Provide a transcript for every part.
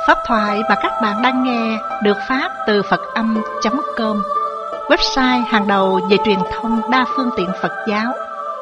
Pháp thoại mà các bạn đang nghe được phát từ Phật-âm.com, website hàng đầu về truyền thông đa phương tiện Phật giáo.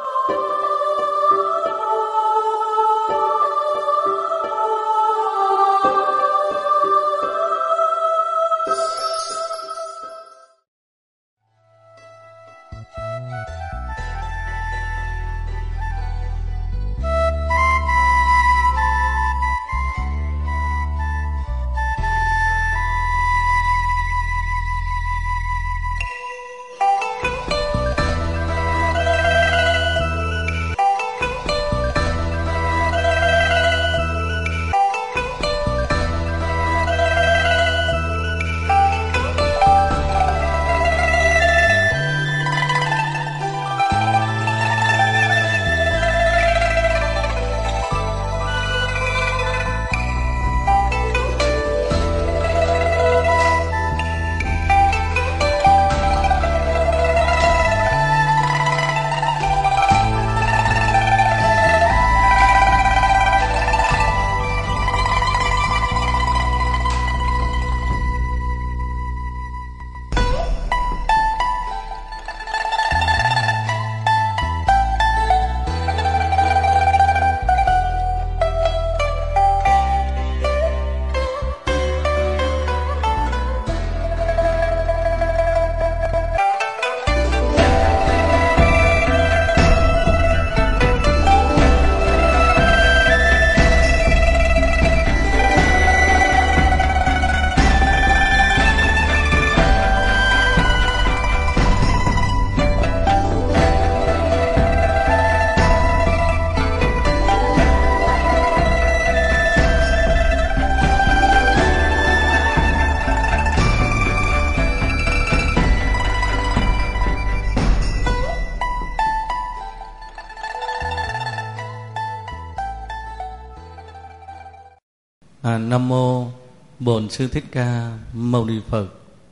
Nam mô Bổn Sư Thích Ca Mâu Ni Phật.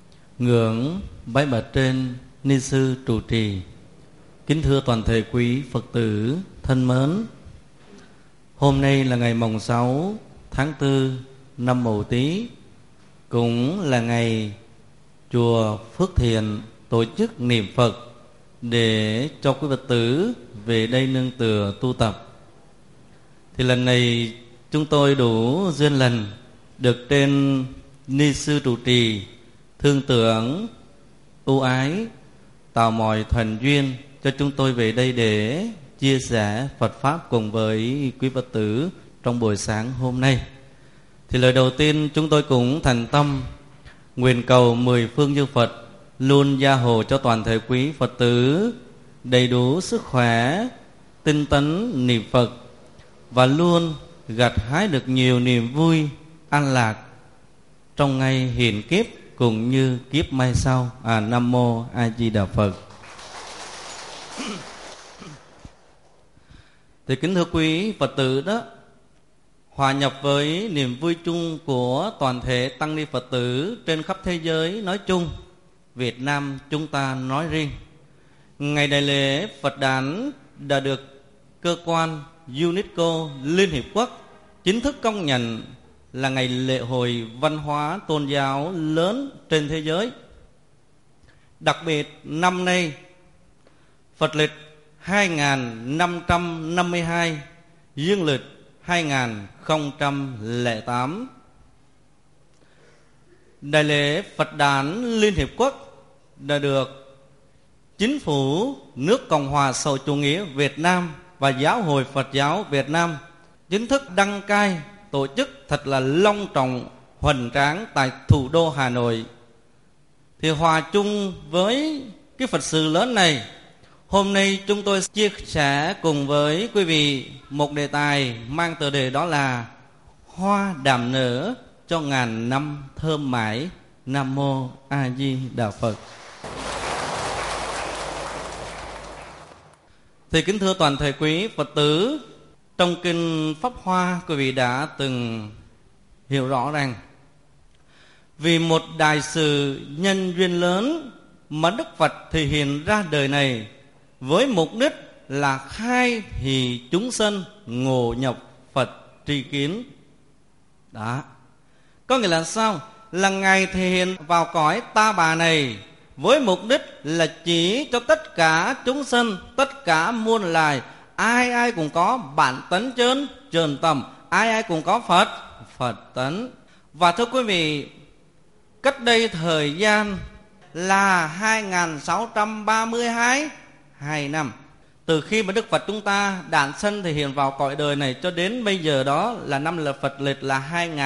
Ngưỡng bái bạch trên ni sư trụ trì. Kính thưa toàn thể quý Phật tử thân mến, hôm nay là ngày mồng 6 tháng 4 năm Mậu Tý, cũng là ngày chùa Phước Thiện tổ chức niệm Phật để cho quý Phật tử về đây nương tựa tu tập. Thì lần này chúng tôi đủ duyên lành được trên ni sư trụ trì thương tưởng ưu ái tạo mọi thuận duyên cho chúng tôi về đây để chia sẻ Phật pháp cùng với quý Phật tử trong buổi sáng hôm nay. Thì lời đầu tiên chúng tôi cũng thành tâm nguyện cầu 10 phương chư Phật luôn gia hộ cho toàn thể quý Phật tử đầy đủ sức khỏe, tinh tấn niệm Phật và luôn gặt hái được nhiều niềm vui an lạc trong ngày hiện kiếp cũng như kiếp mai sau. Nam mô A Di Đà Phật. Thì kính thưa quý Phật tử đó, hòa nhập với niềm vui chung của toàn thể tăng ni Phật tử trên khắp thế giới nói chung, Việt Nam chúng ta nói riêng, ngày đại lễ Phật đản đã được cơ quan UNESCO Liên Hiệp Quốc chính thức công nhận là ngày lễ hội văn hóa tôn giáo lớn trên thế giới. Đặc biệt năm nay Phật lịch 2552, dương lịch 2008, đại lễ Phật đản Liên Hiệp Quốc đã được Chính phủ nước Cộng hòa xã hội chủ nghĩa Việt Nam và Giáo hội Phật giáo Việt Nam chính thức đăng cai tổ chức thật là long trọng hoành tráng tại thủ đô Hà Nội. Thì hòa chung với cái Phật sự lớn này, hôm nay chúng tôi chia sẻ cùng với quý vị một đề tài mang tựa đề đó là Hoa đàm nở cho ngàn năm thơm mãi. Nam mô A Di Đà Phật. Thì kính thưa toàn thể quý Phật tử, trong kinh Pháp Hoa quý vị đã từng hiểu rõ rằng vì một đại sự nhân duyên lớn mà Đức Phật thì hiện ra đời này với mục đích là khai thị chúng sanh ngộ nhập Phật tri kiến. Đó, Có nghĩa là sao? Là Ngài thể hiện vào cõi ta bà này với mục đích là chỉ cho tất cả chúng sinh, tất cả muôn loài, ai ai cũng có bản tánh trơn tầm, ai ai cũng có Phật tánh. Và thưa quý vị, cách đây thời gian là 2632 năm, từ khi mà Đức Phật chúng ta đản sanh thể hiện vào cõi đời này cho đến bây giờ, đó là năm là Phật lịch là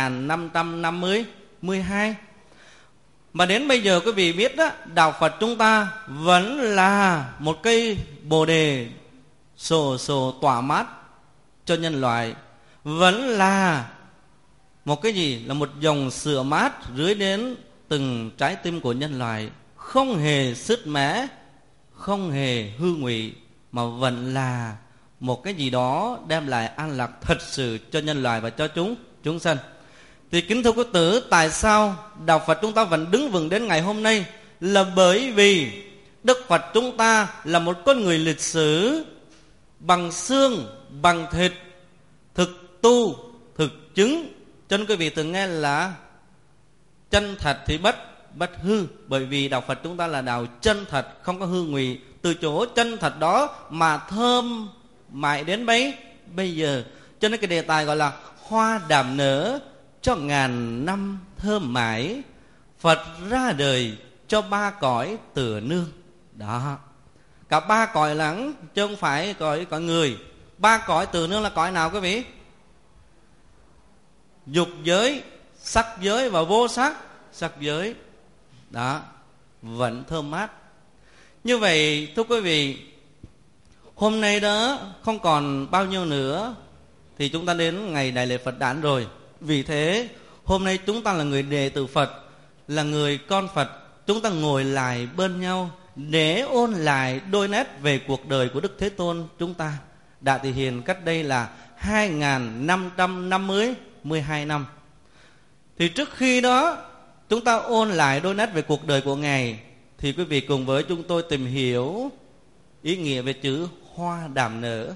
2552. Mà đến bây giờ quý vị biết đó, đạo Phật chúng ta vẫn là một cây bồ đề sồ tỏa mát cho nhân loại, vẫn là một cái gì? Là một dòng sữa mát rưới đến từng trái tim của nhân loại, không hề sứt mẻ, không hề hư ngụy, mà vẫn là một cái gì đó đem lại an lạc thật sự cho nhân loại và cho chúng sanh. Thì kính thưa quý tử, tại sao đạo Phật chúng ta vẫn đứng vững đến ngày hôm nay? Là bởi vì Đức Phật chúng ta là một con người lịch sử, bằng xương, bằng thịt, thực tu, thực chứng. Cho nên quý vị từng nghe là chân thật thì bất hư. Bởi vì đạo Phật chúng ta là đạo chân thật, không có hư ngụy. Từ chỗ chân thật đó mà thơm mãi đến bây giờ. Cho nên cái đề tài gọi là hoa đàm nở cho ngàn năm thơm mãi, Phật ra đời cho ba cõi tựa nương. Đó, cả ba cõi lắng chứ không phải cõi người. Ba cõi tựa nương là cõi nào quý vị? Dục giới, sắc giới và vô sắc giới. Đó, vẫn thơm mát. Như vậy thưa quý vị, hôm nay đó không còn bao nhiêu nữa thì chúng ta đến ngày Đại lễ Phật đản rồi. Vì thế hôm nay chúng ta là người đệ tử Phật, là người con Phật, chúng ta ngồi lại bên nhau để ôn lại đôi nét về cuộc đời của Đức Thế Tôn chúng ta đã thể hiện cách đây là 2552 năm. Thì trước khi đó chúng ta ôn lại đôi nét về cuộc đời của Ngài, thì quý vị cùng với chúng tôi tìm hiểu ý nghĩa về chữ hoa đàm nở.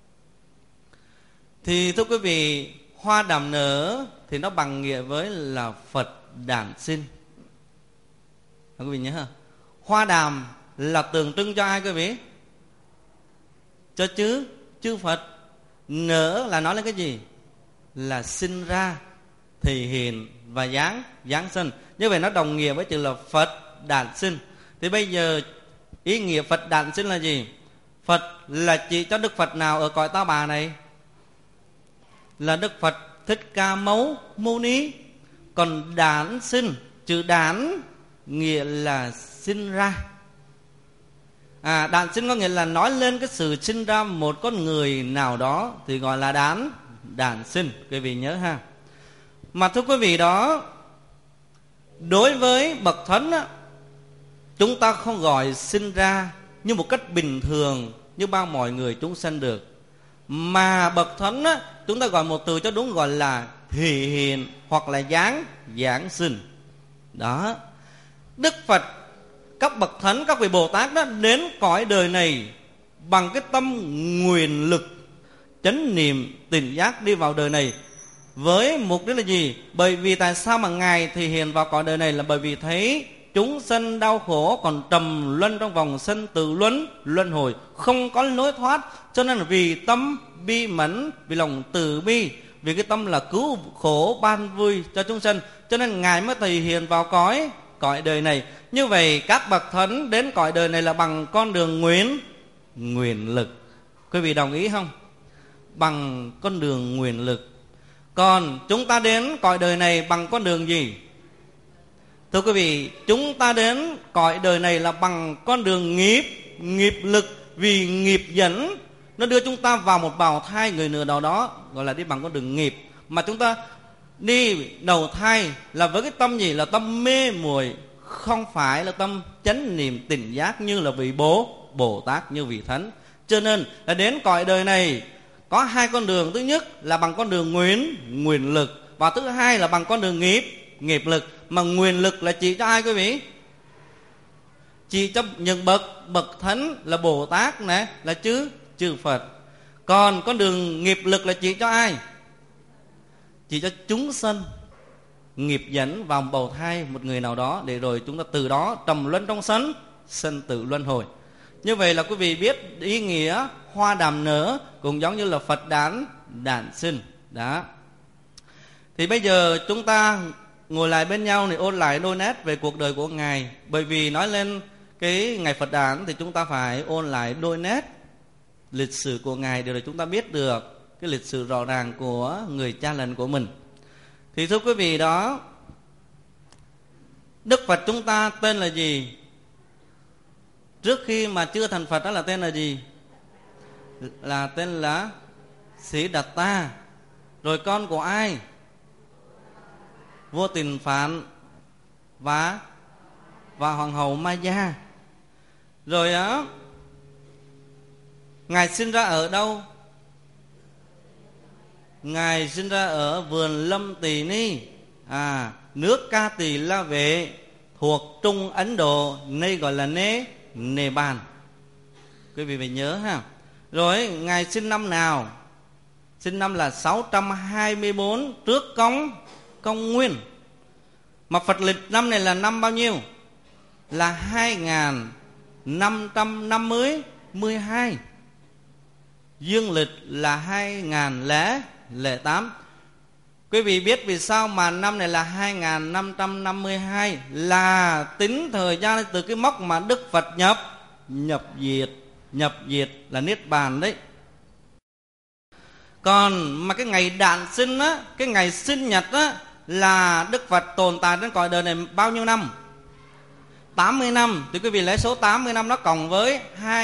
Thì thưa quý vị, hoa đàm nở thì nó bằng nghĩa với là Phật đản sinh. Quý vị nhớ không? Hoa đàm là tượng trưng cho ai quý vị? Cho chư Phật. Nở là nói lên cái gì? Là sinh ra, thể hiện và giáng sinh. Như vậy nó đồng nghĩa với chữ là Phật đản sinh. Thì bây giờ ý nghĩa Phật đản sinh là gì? Phật là chỉ cho Đức Phật nào ở cõi ta bà này? Là Đức Phật Thích Ca Mâu Ni. Còn đản sinh, chữ đản nghĩa là sinh ra. Đản sinh có nghĩa là nói lên cái sự sinh ra một con người nào đó thì gọi là đản sinh. Quý vị nhớ ha. Mà thưa quý vị đó, đối với bậc thánh á, chúng ta không gọi sinh ra như một cách bình thường như bao mọi người chúng sanh được. Mà bậc thánh á, chúng ta gọi một từ cho đúng, gọi là thể hiện hoặc là giáng sinh. Đó, Đức Phật, các bậc thánh, các vị Bồ Tát đó đến cõi đời này bằng cái tâm nguyện lực, chánh niệm, tỉnh giác đi vào đời này với mục đích là gì? Bởi vì tại sao mà Ngài thể hiện vào cõi đời này? Là bởi vì thấy chúng sanh đau khổ, còn trầm luân trong vòng sanh tử luân hồi, không có lối thoát. Cho nên là vì tâm bi mẫn, vì lòng từ bi, vì cái tâm là cứu khổ ban vui cho chúng sanh, cho nên Ngài mới thể hiện vào cõi đời này. Như vậy các bậc thánh đến cõi đời này là bằng con đường nguyện lực. Quý vị đồng ý không? Bằng con đường nguyện lực. Còn chúng ta đến cõi đời này bằng con đường gì? Thưa quý vị, chúng ta đến cõi đời này là bằng con đường nghiệp lực. Vì nghiệp dẫn nó đưa chúng ta vào một bào thai người nửa nào đó, gọi là đi bằng con đường nghiệp. Mà chúng ta đi đầu thai là với cái tâm gì? Là tâm mê muội, không phải là tâm chánh niệm tỉnh giác như là vị Bồ Tát, như vị Thánh. Cho nên là đến cõi đời này có hai con đường. Thứ nhất là bằng con đường nguyện lực, và thứ hai là bằng con đường nghiệp lực. Mà nguyện lực là chỉ cho ai quý vị? Chỉ cho những bậc thánh là Bồ Tát này, là chư Phật. Còn con đường nghiệp lực là chỉ cho ai? Chỉ cho chúng sanh. nghiệp dẫn vào bào thai một người nào đó, để rồi chúng ta từ đó trầm luân trong sanh tử luân hồi. Như vậy là quý vị biết ý nghĩa hoa đàm nở cũng giống như là Phật đản sinh đó. Thì bây giờ chúng ta ngồi lại bên nhau để ôn lại đôi nét về cuộc đời của Ngài. Bởi vì nói lên cái ngày Phật đản thì chúng ta phải ôn lại đôi nét lịch sử của Ngài, để rồi chúng ta biết được cái lịch sử rõ ràng của người cha lành của mình. Thì thưa quý vị đó, Đức Phật chúng ta tên là gì? Trước khi mà chưa thành Phật đó là tên là gì? Là tên là Siddhartha. Rồi con của ai? Vua Tịnh Phạn và Hoàng hậu Maya. Rồi á, Ngài sinh ra ở đâu? Ngài sinh ra ở vườn Lâm Tỳ Ni, nước Ca Tỳ La Vệ, thuộc Trung Ấn Độ, nay gọi là Nê Bàn. Quý vị phải nhớ ha. Rồi Ngài sinh năm nào? Sinh năm là 624 trước công nguyên. Mà Phật lịch năm này là năm bao nhiêu? Là 2552. Dương lịch là 2008. Quý vị biết vì sao mà năm này là 2552? Là tính thời gian từ cái mốc mà Đức Phật nhập diệt là Niết Bàn đấy. Còn mà cái ngày đản sinh á, cái ngày sinh nhật á, là Đức Phật tồn tại trên cõi đời này bao nhiêu năm? 80 năm. Thì quý vị lấy số 80 năm đó cộng với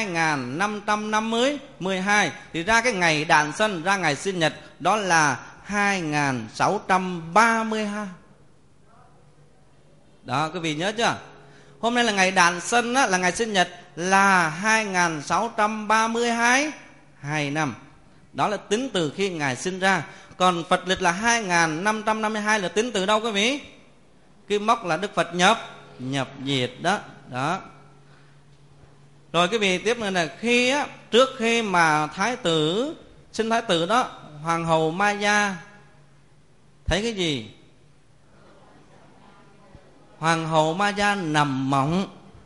2552 thì ra cái ngày đản sinh, ra ngày sinh nhật đó là 2632. Đó, quý vị nhớ chưa? Hôm nay là ngày đản sinh á, là ngày sinh nhật là 2632 năm. Đó là tính từ khi Ngài sinh ra. Còn Phật lịch là 2552 là tính từ đâu quý vị? Cái mốc là Đức Phật nhập diệt đó. Rồi quý vị tiếp nữa là trước khi mà sinh thái tử đó, Hoàng hậu Maya thấy cái gì? Hoàng hậu Maya nằm mộng,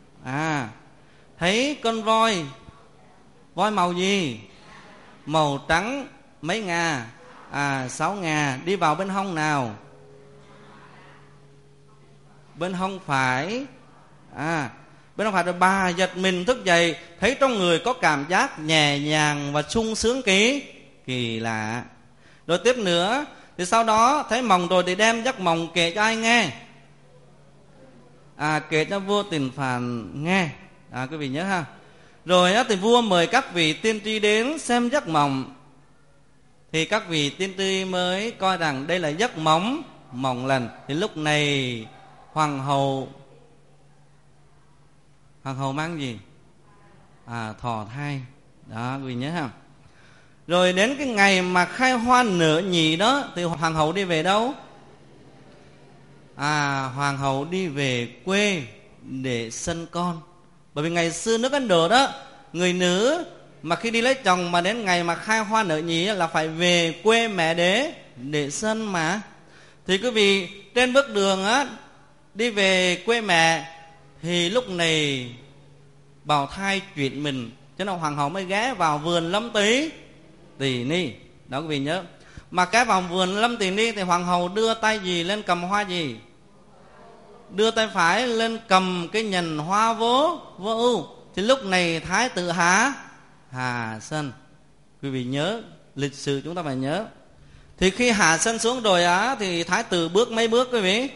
thấy con voi màu gì? Màu trắng, mấy ngà? 6 ngà. Đi vào bên hông nào? Bên hông phải. Bên hông phải. Rồi bà giật mình thức dậy, thấy trong người có cảm giác nhẹ nhàng và sung sướng kỳ lạ. Rồi tiếp nữa thì sau đó thấy mộng rồi thì đem giấc mộng kể cho ai nghe? Kể cho vua Tịnh Phạn nghe. Quý vị nhớ ha. Rồi thì vua mời các vị tiên tri đến xem giấc mộng. Thì các vị tiên tri mới coi rằng đây là giấc mộng lành. Thì lúc này hoàng hậu mang gì? Thọ thai. Đó, quý vị nhớ ha. Rồi đến cái ngày mà khai hoa nở nhì đó thì hoàng hậu đi về đâu? Hoàng hậu đi về quê để sinh con. Bởi vì ngày xưa nước Ấn Độ đó, người nữ mà khi đi lấy chồng mà đến ngày mà khai hoa nở nhì là phải về quê mẹ để sinh mà. Thì quý vị trên bước đường á, đi về quê mẹ thì lúc này bào thai chuyển mình, cho nên hoàng hậu mới ghé vào vườn Lâm Tỳ Ni. Đó quý vị nhớ. Mà cái vào vườn Lâm Tỳ Ni thì hoàng hậu đưa tay gì lên cầm hoa gì? Đưa tay phải lên cầm cái nhành hoa vô ưu. Thì lúc này thái tử hạ sanh. Quý vị nhớ lịch sử, chúng ta phải nhớ. Thì khi hạ sanh xuống rồi thì thái tử bước mấy bước quý vị?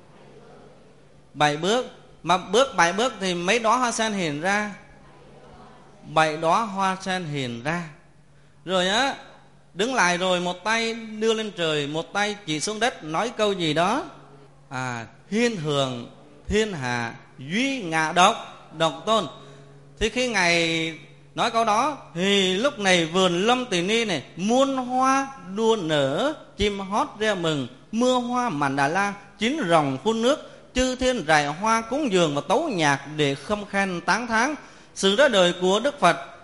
7 bước. Mà bước 7 bước thì mấy đóa hoa sen hiện ra? 7 đóa hoa sen hiện ra. Rồi đứng lại rồi một tay đưa lên trời, một tay chỉ xuống đất, nói câu gì đó? Thiên hưởng thiên hạ, duy ngã độc tôn. Thì khi Ngài nói câu đó thì lúc này vườn Lâm Tỳ Ni này muôn hoa đua nở, chim hót reo mừng, mưa hoa màn Đà La, chín rồng phun nước, chư thiên rải hoa cúng dường và tấu nhạc để khâm khen tán thán sự ra đời của Đức Phật.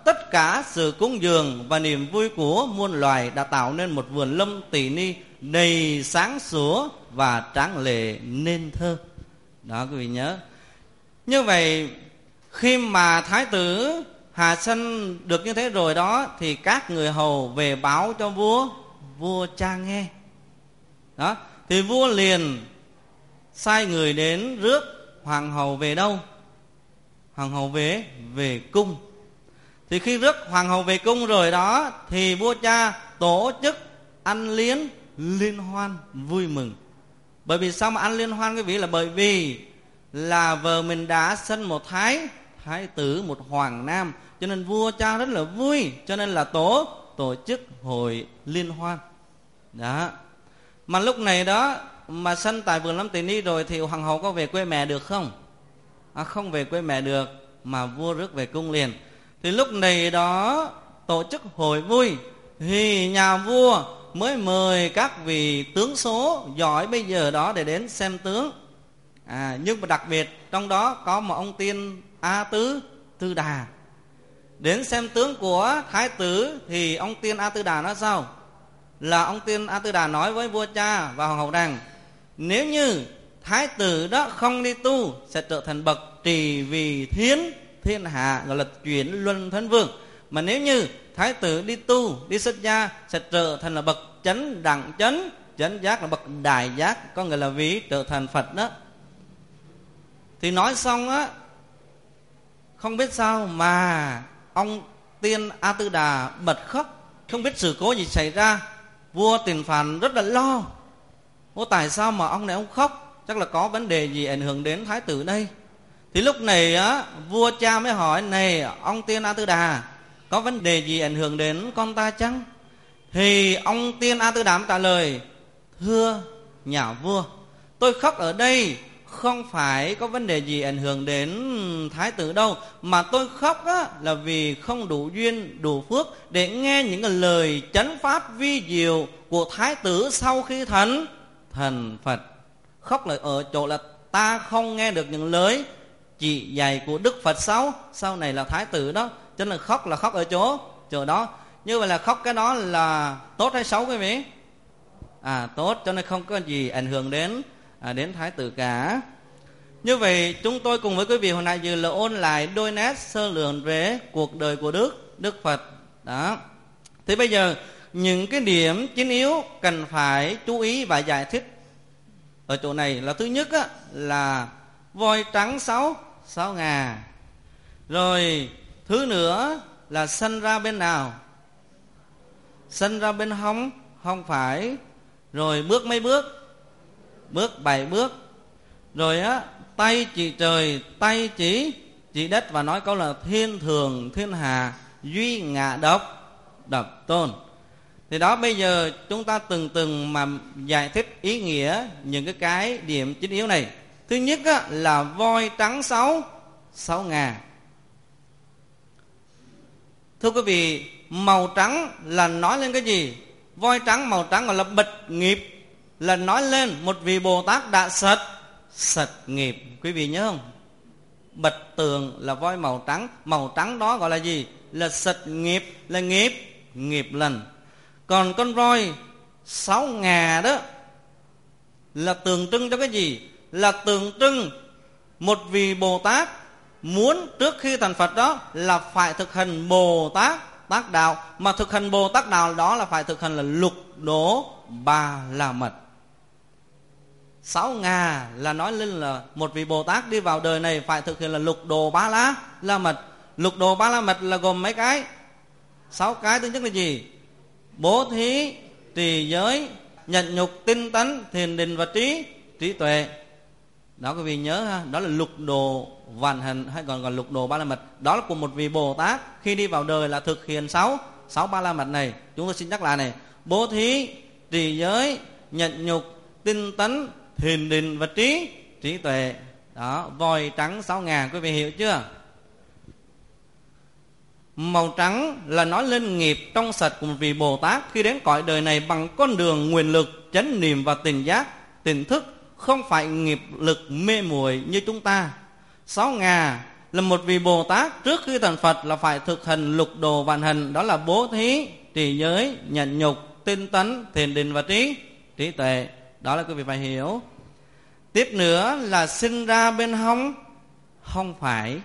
tất cả sự cúng dường và niềm vui của muôn loài đã tạo nên một vườn lâm tỳ ni đầy sáng sủa và tráng lệ nên thơ. Đó quý vị nhớ. Như vậy khi mà thái tử hạ sanh được như thế rồi đó, thì các người hầu về báo cho vua cha nghe. Đó, thì vua liền sai người đến rước hoàng hậu về đâu? Hoàng hậu về cung. Thì khi rước hoàng hậu về cung rồi đó, thì vua cha tổ chức ăn liên hoan vui mừng. Bởi vì sao mà ăn liên hoan quý vị? Là bởi vì là vợ mình đã sinh một thái tử, một hoàng nam, cho nên vua cha rất là vui, cho nên là tổ chức hội liên hoan. Đó. Mà lúc này đó mà sinh tại vườn lâm tỳ ni rồi thì hoàng hậu có về quê mẹ được không? Không về quê mẹ được, mà vua rước về cung liền. Thì lúc này đó tổ chức hội vui, thì nhà vua mới mời các vị tướng số giỏi bây giờ đó để đến xem tướng. Nhưng mà đặc biệt trong đó có một ông tiên A Tư Đà đến xem tướng của thái tử. Thì ông tiên A Tư Đà nói sao? Là ông tiên A Tư Đà nói với vua cha và hoàng hậu rằng nếu như thái tử đó không đi tu sẽ trở thành bậc trì vì thiên hạ, gọi là chuyển luân thánh vương. Mà nếu như thái tử đi tu, đi xuất gia sẽ trở thành là bậc chánh đẳng chánh giác, là bậc đại giác, có nghĩa là vì trở thành Phật đó. Thì nói xong á, không biết sao mà ông tiên A Tư Đà bật khóc, không biết sự cố gì xảy ra. Vua Tiền Phạn rất là lo. Tại sao mà ông này ông khóc? Chắc là có vấn đề gì ảnh hưởng đến thái tử đây. Thì lúc này á, vua cha mới hỏi: này ông tiên A Tư Đà, có vấn đề gì ảnh hưởng đến con ta chăng? Thì ông tiên A Tư Đà trả lời: thưa nhà vua, tôi khóc ở đây không phải có vấn đề gì ảnh hưởng đến thái tử đâu, mà tôi khóc á, là vì không đủ duyên đủ phước để nghe những cái lời chánh pháp vi diệu của thái tử sau khi thành Phật. Khóc là ở chỗ là ta không nghe được những lời chỉ dạy của Đức Phật sau này là thái tử đó. Cho nên khóc là khóc ở chỗ đó. Như vậy là khóc cái đó là tốt hay xấu quý vị? Tốt, cho nên không có gì ảnh hưởng đến thái tử cả. Như vậy chúng tôi cùng với quý vị hồi nãy giờ là ôn lại đôi nét sơ lược về cuộc đời của Đức Phật đó. Thế bây giờ những cái điểm chính yếu cần phải chú ý và giải thích ở chỗ này là: thứ nhất á, là voi trắng sáu ngà. Rồi thứ nữa là sanh ra bên nào? Sanh ra bên hông phải. Rồi bước mấy bước? Bước 7 bước. Rồi á, tay chỉ trời, tay chỉ đất, và nói câu là thiên thường thiên hà, duy ngã độc tôn. Thì đó, bây giờ chúng ta từng mà giải thích ý nghĩa những cái điểm chính yếu này. Thứ nhất á, là voi trắng sáu ngà. Thưa quý vị, màu trắng là nói lên cái gì? Voi trắng, màu trắng gọi là bật nghiệp, là nói lên một vị Bồ Tát đã sạch nghiệp. Quý vị nhớ không? Bạch tường là voi màu trắng đó gọi là gì? Là sạch nghiệp, là nghiệp lành. Còn con voi 6 ngà đó là tượng trưng cho cái gì? Là tượng trưng một vị Bồ Tát muốn trước khi thành Phật đó là phải thực hành Bồ Tát đạo. Mà thực hành Bồ Tát đạo đó là phải thực hành là lục đố ba la mật. 6 ngà là nói lên là một vị Bồ Tát đi vào đời này phải thực hiện là lục đồ ba la mật. Lục đồ ba la mật là gồm mấy cái? 6 cái. Thứ nhất là gì? Bố thí, trì giới, nhẫn nhục, tinh tấn, thiền định và trí tuệ. Đó quý vị nhớ ha, đó là lục đồ vạn hạnh, hay còn gọi lục đồ ba la mật. Đó là của một vị Bồ Tát khi đi vào đời là thực hiện 6 ba la mật này. Chúng tôi xin nhắc lại này: bố thí, trì giới, nhẫn nhục, tinh tấn, thiền định và trí tuệ. Đó, voi trắng 6 ngà, quý vị hiểu chưa? Màu trắng là nói lên nghiệp trong sạch của một vị Bồ Tát khi đến cõi đời này bằng con đường nguyện lực, chánh niệm và tỉnh giác, tỉnh thức, không phải nghiệp lực mê muội như chúng ta. 6 ngà là một vị Bồ Tát trước khi thành Phật là phải thực hành lục đồ vạn hành, đó là bố thí, trì giới, nhẫn nhục, tinh tấn, thiền định và trí tuệ. Đó là quý vị phải hiểu. Tiếp nữa là sinh ra bên hông phải.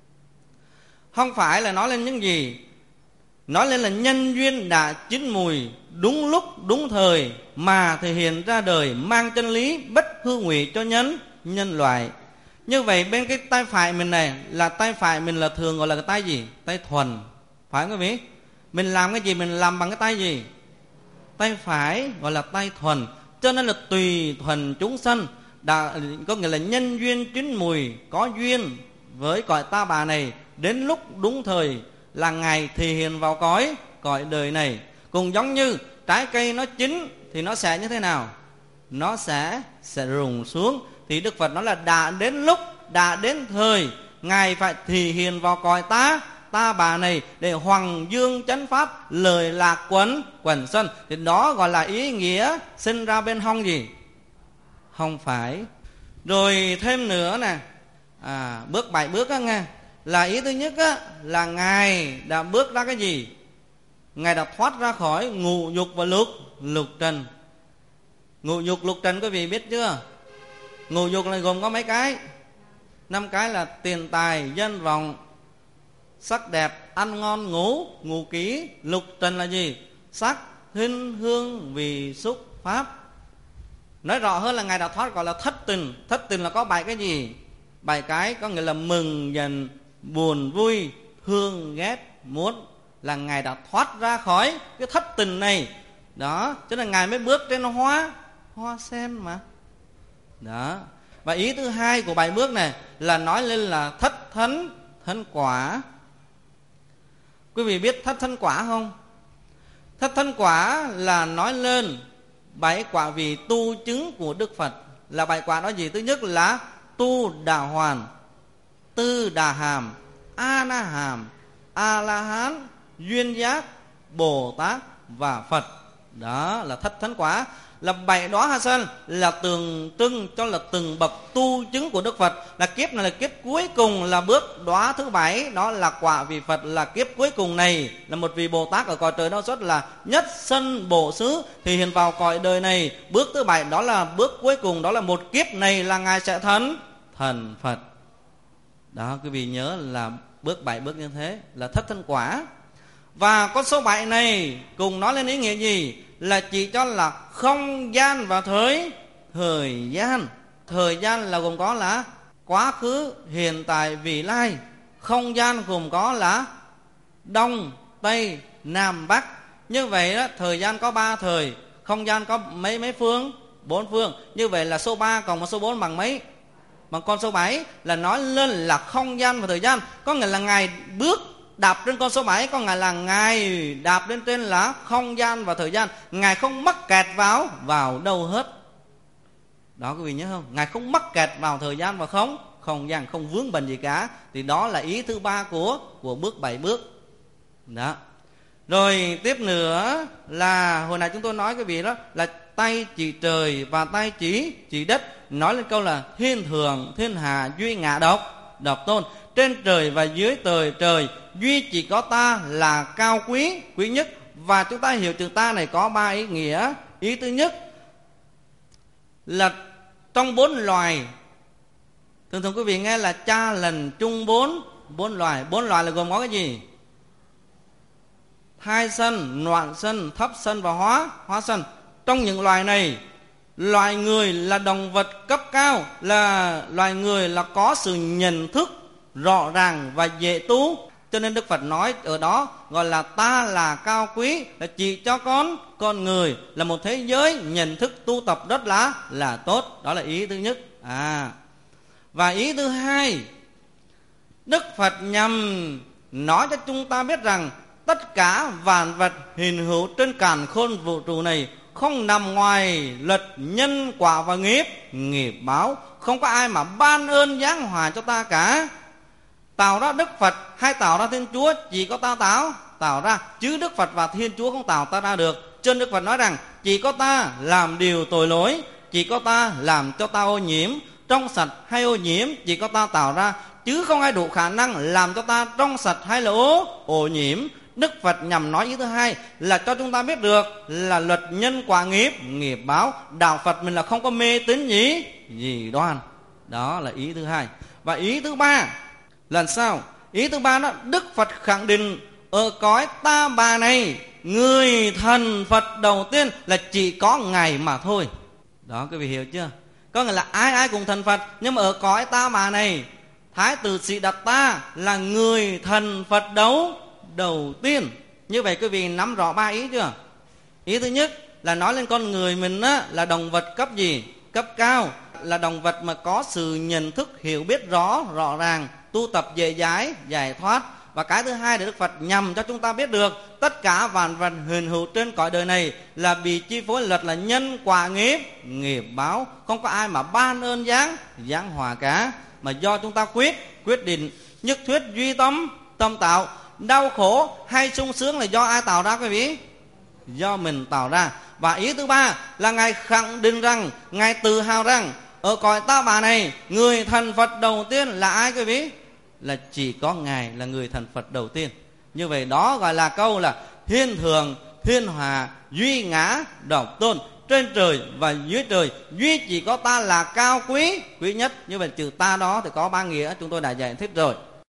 Không phải là nói lên những gì? Nói lên là nhân duyên đã chín mùi, đúng lúc đúng thời mà thể hiện ra đời, mang chân lý bất hư ngụy cho nhân loại. Như vậy bên cái tay phải mình này, là tay phải mình là thường gọi là cái tay gì? Tay thuần, phải không quý vị? Mình làm cái gì mình làm bằng cái tay gì? Tay phải gọi là tay thuần. Cho nên là tùy thuần chúng sanh, có nghĩa là nhân duyên chín mùi, có duyên với cõi ta bà này, đến lúc đúng thời là Ngài thể hiện vào cõi đời này. Cũng giống như trái cây nó chín thì nó sẽ như thế nào? Nó sẽ rụng xuống. Thì Đức Phật nói là đã đến lúc, đã đến thời, Ngài phải thể hiện vào cõi ta bà này để hoàng dương chánh pháp, lời lạc quẩn sanh. Thì đó gọi là ý nghĩa sinh ra bên hông gì? Không phải. Rồi thêm nữa nè, bước 7 bước á nghe. Là ý thứ nhất á, là Ngài đã bước ra cái gì? Ngài đã thoát ra khỏi ngũ dục và lục trần. Ngũ dục lục trần quý vị biết chưa? Ngũ dục là gồm có mấy cái? 5 cái là tiền tài, danh vọng, sắc đẹp, ăn ngon, ngủ kỹ. Lục trần là gì? Sắc, hình, hương, vị, xúc, pháp. Nói rõ hơn là Ngài đã thoát gọi là thất tình. Thất tình là có 7 cái gì? 7 cái có nghĩa là mừng, giận, buồn, vui, thương, ghét, muốn. Là Ngài đã thoát ra khỏi cái thất tình này. Đó, cho nên Ngài mới bước trên hoa sen mà. Đó. Và ý thứ hai của 7 bước này là nói lên là thất thánh quả. Quý vị biết thất thánh quả không? Thất thánh quả là nói lên 7 quả vị tu chứng của Đức Phật. Là 7 quả đó gì? Thứ nhất là Tu Đà Hoàn, Tư Đà Hàm, A Na Hàm, A La Hán, Duyên Giác, Bồ Tát và Phật. Đó là thất thánh quả. Là 7 đóa hoa sen là tượng trưng cho là từng bậc tu chứng của Đức Phật. Là kiếp này là kiếp cuối cùng, là bước đóa thứ 7, đó là quả vị Phật. Là kiếp cuối cùng này là một vị Bồ Tát ở cõi trời đó rất là nhất sanh bổ xứ, thì hiện vào cõi đời này. Bước thứ 7 đó là bước cuối cùng, đó là một kiếp này là Ngài sẽ thành Phật. Đó, quý vị nhớ là bước 7 bước như thế là thất thánh quả. Và con số 7 này cùng nói lên ý nghĩa gì? Là chỉ cho là không gian và thời gian. Thời gian là gồm có là quá khứ, hiện tại, vị lai. Không gian gồm có là Đông, Tây, Nam, Bắc. Như vậy đó, thời gian có 3 thời, không gian có mấy phương? 4 phương. Như vậy là số 3 cộng với số 4 bằng mấy? Bằng con số 7. Là nói lên là không gian và thời gian. Có nghĩa là Ngài bước đạp trên con số 7, có nghĩa là Ngài đạp lên trên là không gian và thời gian. Ngài không mắc kẹt vào đâu hết. Đó quý vị nhớ không? Ngài không mắc kẹt vào thời gian và không gian, không vướng bận gì cả. Thì đó là ý thứ 3 của bước 7 bước. Đó. Rồi tiếp nữa là hồi nãy chúng tôi nói cái vị đó là tay chỉ trời và tay chỉ đất. Nói lên câu là thiên thường, thiên hạ, duy ngã độc tôn. Trên trời và dưới trời duy chỉ có ta là cao quý nhất. Và chúng ta hiểu chữ ta này có 3 ý nghĩa. Ý thứ nhất là trong 4 loài. Thường quý vị nghe là cha lần chung 4 loài. 4 loài là gồm có cái gì? Thai sanh, noạn sanh, thấp sanh và hóa sanh. Trong những loài này, loài người là động vật cấp cao, là loài người là có sự nhận thức rõ ràng và dễ tu. Cho nên Đức Phật nói ở đó gọi là ta là cao quý, là chỉ cho con người là một thế giới nhận thức tu tập rất là tốt. Đó là ý thứ nhất. Và ý thứ hai, Đức Phật nhằm nói cho chúng ta biết rằng tất cả vạn vật hiện hữu trên càn khôn vũ trụ này không nằm ngoài luật nhân quả và nghiệp báo. Không có ai mà ban ơn giáng hòa cho ta cả. Tạo ra Đức Phật hay tạo ra Thiên Chúa, chỉ có ta tạo ra, chứ Đức Phật và Thiên Chúa không tạo ta ra được. Cho nên Đức Phật nói rằng chỉ có ta làm điều tội lỗi, chỉ có ta làm cho ta ô nhiễm, trong sạch hay ô nhiễm chỉ có ta tạo ra, chứ không ai đủ khả năng làm cho ta trong sạch hay là ô nhiễm. Đức Phật nhằm nói ý thứ hai là cho chúng ta biết được là luật nhân quả nghiệp, nghiệp báo. Đạo Phật mình là không có mê tín gì đoan. Đó là ý thứ hai. Và ý thứ ba là sao? Ý thứ ba đó, Đức Phật khẳng định ở cõi ta bà này, người thành Phật đầu tiên là chỉ có Ngài mà thôi. Đó, quý vị hiểu chưa? Có nghĩa là ai cũng thành Phật, nhưng mà ở cõi ta bà này, Thái tử Siddhartha là người thành Phật đầu tiên. Như vậy quý vị nắm rõ ba ý chưa? Ý thứ nhất là nói lên con người mình á, là động vật cấp gì? Cấp cao, là động vật mà có sự nhận thức hiểu biết rõ ràng, tu tập dễ dãi, giải thoát. Và cái thứ hai là Đức Phật nhằm cho chúng ta biết được tất cả vạn vật hiện hữu trên cõi đời này là bị chi phối luật là nhân quả nghiệp báo. Không có ai mà ban ơn giáng hòa cả, mà do chúng ta quyết định. Nhất thuyết duy tâm tạo. Đau khổ hay sung sướng là do ai tạo ra quý vị? Do mình tạo ra. Và ý thứ ba là Ngài khẳng định rằng, Ngài tự hào rằng ở cõi ta bà này, người thành Phật đầu tiên là ai quý vị? Là chỉ có Ngài là người thành Phật đầu tiên. Như vậy đó gọi là câu là thiên thường, thiên hòa, duy ngã, độc tôn. Trên trời và dưới trời, duy chỉ có ta là cao quý nhất. Như vậy chữ ta đó thì có ba nghĩa, chúng tôi đã giải thích rồi.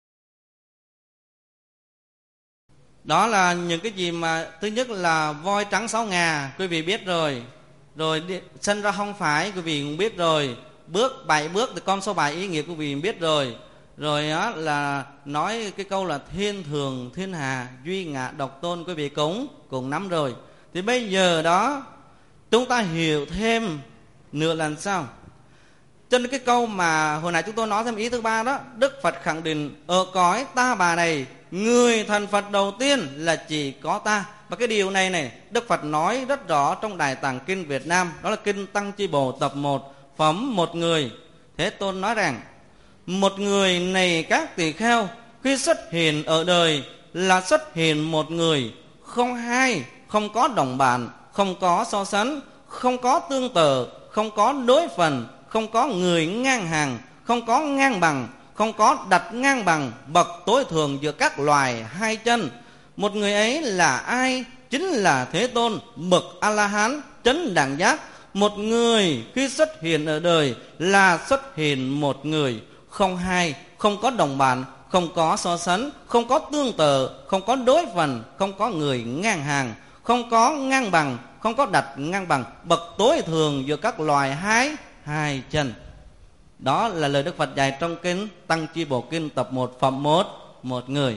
Đó là những cái gì mà thứ nhất là voi trắng 6 ngà, quý vị biết rồi. Rồi sinh ra không phải, quý vị cũng biết rồi. 7 bước thì con số 7 ý nghĩa quý vị biết rồi. Rồi á, là nói cái câu là thiên thường, thiên hà, duy ngã, độc tôn, quý vị cũng nắm rồi. Thì bây giờ đó chúng ta hiểu thêm nữa là sao? Trên cái câu mà hồi nãy chúng tôi nói thêm ý thứ ba đó, Đức Phật khẳng định ở cõi ta bà này, người thành Phật đầu tiên là chỉ có ta. Và cái điều này Đức Phật nói rất rõ trong Đại Tạng Kinh Việt Nam. Đó là Kinh Tăng Chi Bổ tập 1, phẩm một người. Thế Tôn nói rằng, một người này các tỳ kheo khi xuất hiện ở đời là xuất hiện một người, không hai, không có đồng bạn, không có so sánh, không có tương tự, không có đối phần, không có người ngang hàng, không có ngang bằng, không có đặt ngang bằng bậc tối thượng giữa các loài hai chân. Một người ấy là ai? Chính là Thế Tôn, bậc A-la-hán chánh đẳng giác. Một người khi xuất hiện ở đời là xuất hiện một người, không hai, không có đồng bạn, không có so sánh, không có tương tự, không có đối phần, không có người ngang hàng, không có ngang bằng, không có đặt ngang bằng bậc tối thường giữa các loài hai chân. Đó là lời Đức Phật dạy trong Kinh Tăng Chi Bổ Kinh tập 1, phẩm 1 người.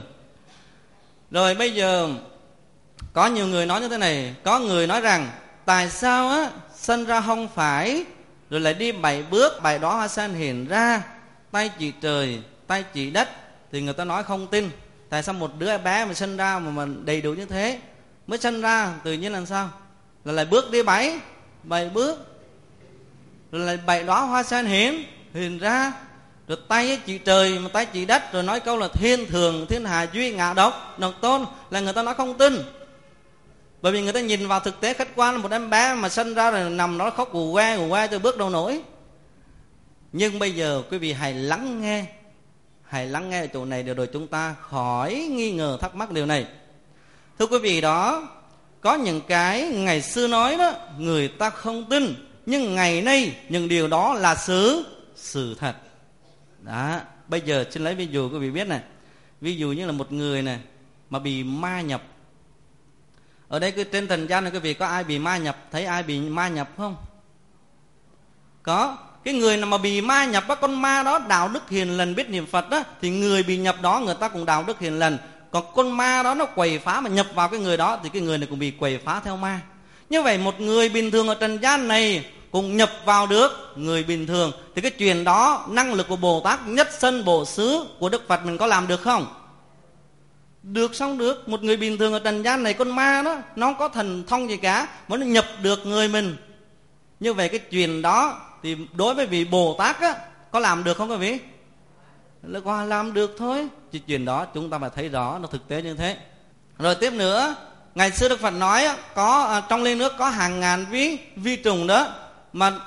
Rồi bây giờ có nhiều người nói như thế này. Có người nói rằng tại sao á sinh ra không phải, rồi lại đi 7 bước 7 đóa hoa sen hiện ra, tay chỉ trời, tay chỉ đất, thì người ta nói không tin. Tại sao một đứa bé mà sinh ra mà mình đầy đủ như thế, mới sinh ra tự nhiên làm sao là lại bước đi 7 bước, rồi lại 7 đóa hoa sen hiện ra, rồi tay chỉ trời mà tay chỉ đất, rồi nói câu là thiên thường, thiên hà, duy ngã, độc tôn, là người ta nói không tin. Bởi vì người ta nhìn vào thực tế khách quan, một em bé mà sinh ra rồi nằm nó khóc gù que tôi bước đâu nổi. Nhưng bây giờ quý vị hãy lắng nghe ở chỗ này, rồi chúng ta khỏi nghi ngờ thắc mắc điều này. Thưa quý vị, đó có những cái ngày xưa nói đó người ta không tin, nhưng ngày nay những điều đó là sự thật. Đó, bây giờ xin lấy ví dụ quý vị biết này. Ví dụ như là một người này mà bị ma nhập. Ở đây cứ trên trần gian này quý vị có ai bị ma nhập? Thấy ai bị ma nhập không? Có. Cái người nào mà bị ma nhập á, con ma đó đạo đức hiền lành biết niệm Phật á, thì người bị nhập đó người ta cũng đạo đức hiền lành. Còn con ma đó nó quậy phá mà nhập vào cái người đó, thì cái người này cũng bị quậy phá theo ma. Như vậy một người bình thường ở trần gian này cũng nhập vào được người bình thường, thì cái chuyện đó năng lực của Bồ Tát nhất sân bổ xứ của Đức Phật mình có làm được không? Được, xong được. Một người bình thường ở trần gian này, con ma đó nó không có thần thông gì cả, mà nó nhập được người mình. Như vậy cái chuyện đó thì đối với vị Bồ Tát á, có làm được không quý vị? Là qua làm được thôi. Chỉ chuyện đó chúng ta phải thấy rõ nó thực tế như thế. Rồi tiếp nữa, ngày xưa Đức Phật nói có trong ly nước có hàng ngàn vi trùng đó, mà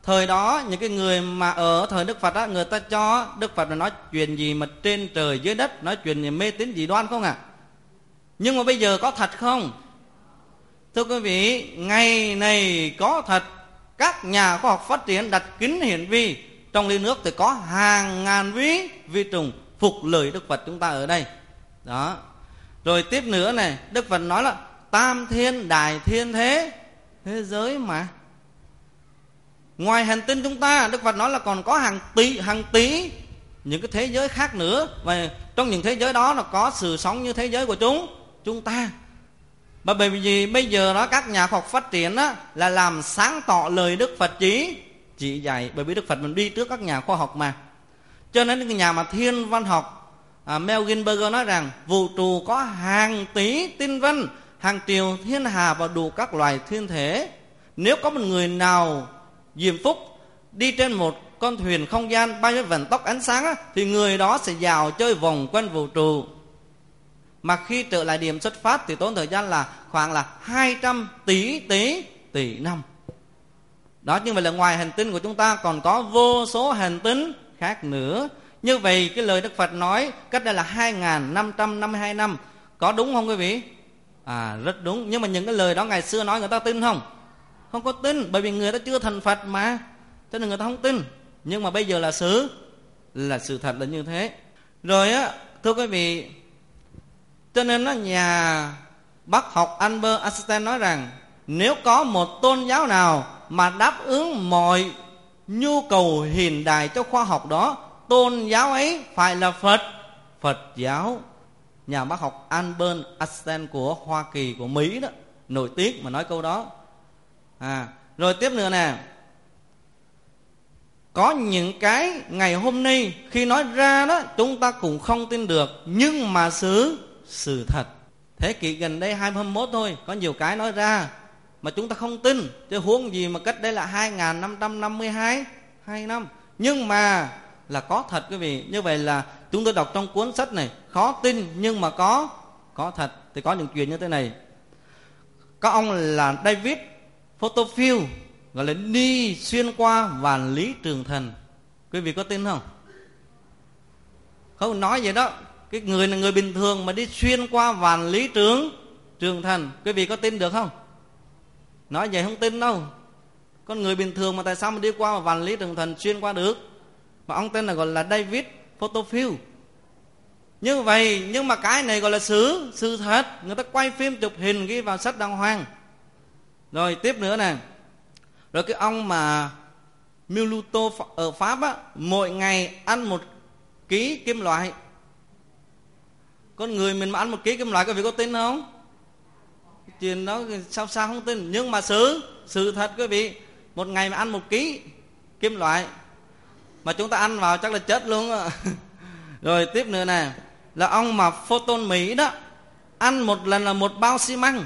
Thời đó những cái người mà ở thời Đức Phật á, người ta cho Đức Phật là nói chuyện gì mà trên trời dưới đất, nói chuyện gì mê tín dị đoan không à. Nhưng mà bây giờ có thật không? Thưa quý vị, ngày này có thật. Các nhà khoa học phát triển đặt kính hiển vi, trong ly nước thì có hàng ngàn vi trùng phục lời Đức Phật chúng ta ở đây. Đó. Rồi tiếp nữa này, Đức Phật nói là tam thiên đại thiên thế giới mà. Ngoài hành tinh chúng ta, Đức Phật nói là còn có hàng tỷ những cái thế giới khác nữa. Và trong những thế giới đó là có sự sống như thế giới của chúng ta. Và bởi vì bây giờ đó các nhà khoa học phát triển đó, là làm sáng tỏ lời Đức Phật chỉ dạy. Bởi vì Đức Phật mình đi trước các nhà khoa học mà. Cho nên cái nhà mà thiên văn học Mel Gilbert nói rằng vũ trụ có hàng tỷ tinh vân, hàng triệu thiên hà và đủ các loài thiên thể. Nếu có một người nào diễm phúc đi trên một con thuyền không gian bay với vận tốc ánh sáng á, thì người đó sẽ dạo chơi vòng quanh vũ trụ. Mà khi trở lại điểm xuất phát thì tốn thời gian là khoảng là 200 tỷ năm. Đó, như vậy là ngoài hành tinh của chúng ta còn có vô số hành tinh khác nữa. Như vậy cái lời Đức Phật nói cách đây là 2552 năm có đúng không quý vị? Rất đúng. Nhưng mà những cái lời đó ngày xưa nói người ta tin không? Không có tin, bởi vì người ta chưa thành Phật mà, cho nên người ta không tin. Nhưng mà bây giờ là sự thật là như thế. Rồi á, thưa quý vị, cho nên á, nhà bác học Albert Einstein nói rằng nếu có một tôn giáo nào mà đáp ứng mọi nhu cầu hiện đại cho khoa học đó, tôn giáo ấy phải là Phật giáo. Nhà bác học Albert Einstein của Hoa Kỳ, của Mỹ đó, nổi tiếng mà nói câu đó. Rồi tiếp nữa nè, có những cái ngày hôm nay khi nói ra đó chúng ta cũng không tin được, nhưng mà sự thật. Thế kỷ gần đây 21 thôi, có nhiều cái nói ra mà chúng ta không tin, chứ huống gì mà cách đây là 2552 năm. Nhưng mà là có thật quý vị. Như vậy là chúng tôi đọc trong cuốn sách này, khó tin nhưng mà có thật. Thì có những chuyện như thế này. Các ông là David Photofield gọi là đi xuyên qua vạn lý trường thành. Quý vị có tin không? Không nói vậy đó. Cái người là người bình thường mà đi xuyên qua vạn lý trường thành, quý vị có tin được không? Nói vậy không tin đâu. Con người bình thường mà tại sao mà đi qua vạn lý trường thành xuyên qua được? Mà ông tên là gọi là David Photofield. Như vậy, nhưng mà cái này gọi là sự thật. Người ta quay phim chụp hình ghi vào sách đàng hoàng. Rồi tiếp nữa nè. Rồi cái ông mà Miluto ở Pháp á, mỗi ngày ăn 1 ký kim loại. Con người mình mà ăn 1 ký kim loại, quý vị có tin không? Chuyện đó sao không tin. Nhưng mà sự thật quý vị, một ngày mà ăn 1 ký kim loại mà chúng ta ăn vào chắc là chết luôn á. Rồi tiếp nữa nè, là ông mà Photon Mỹ đó, ăn một lần là 1 bao xi măng.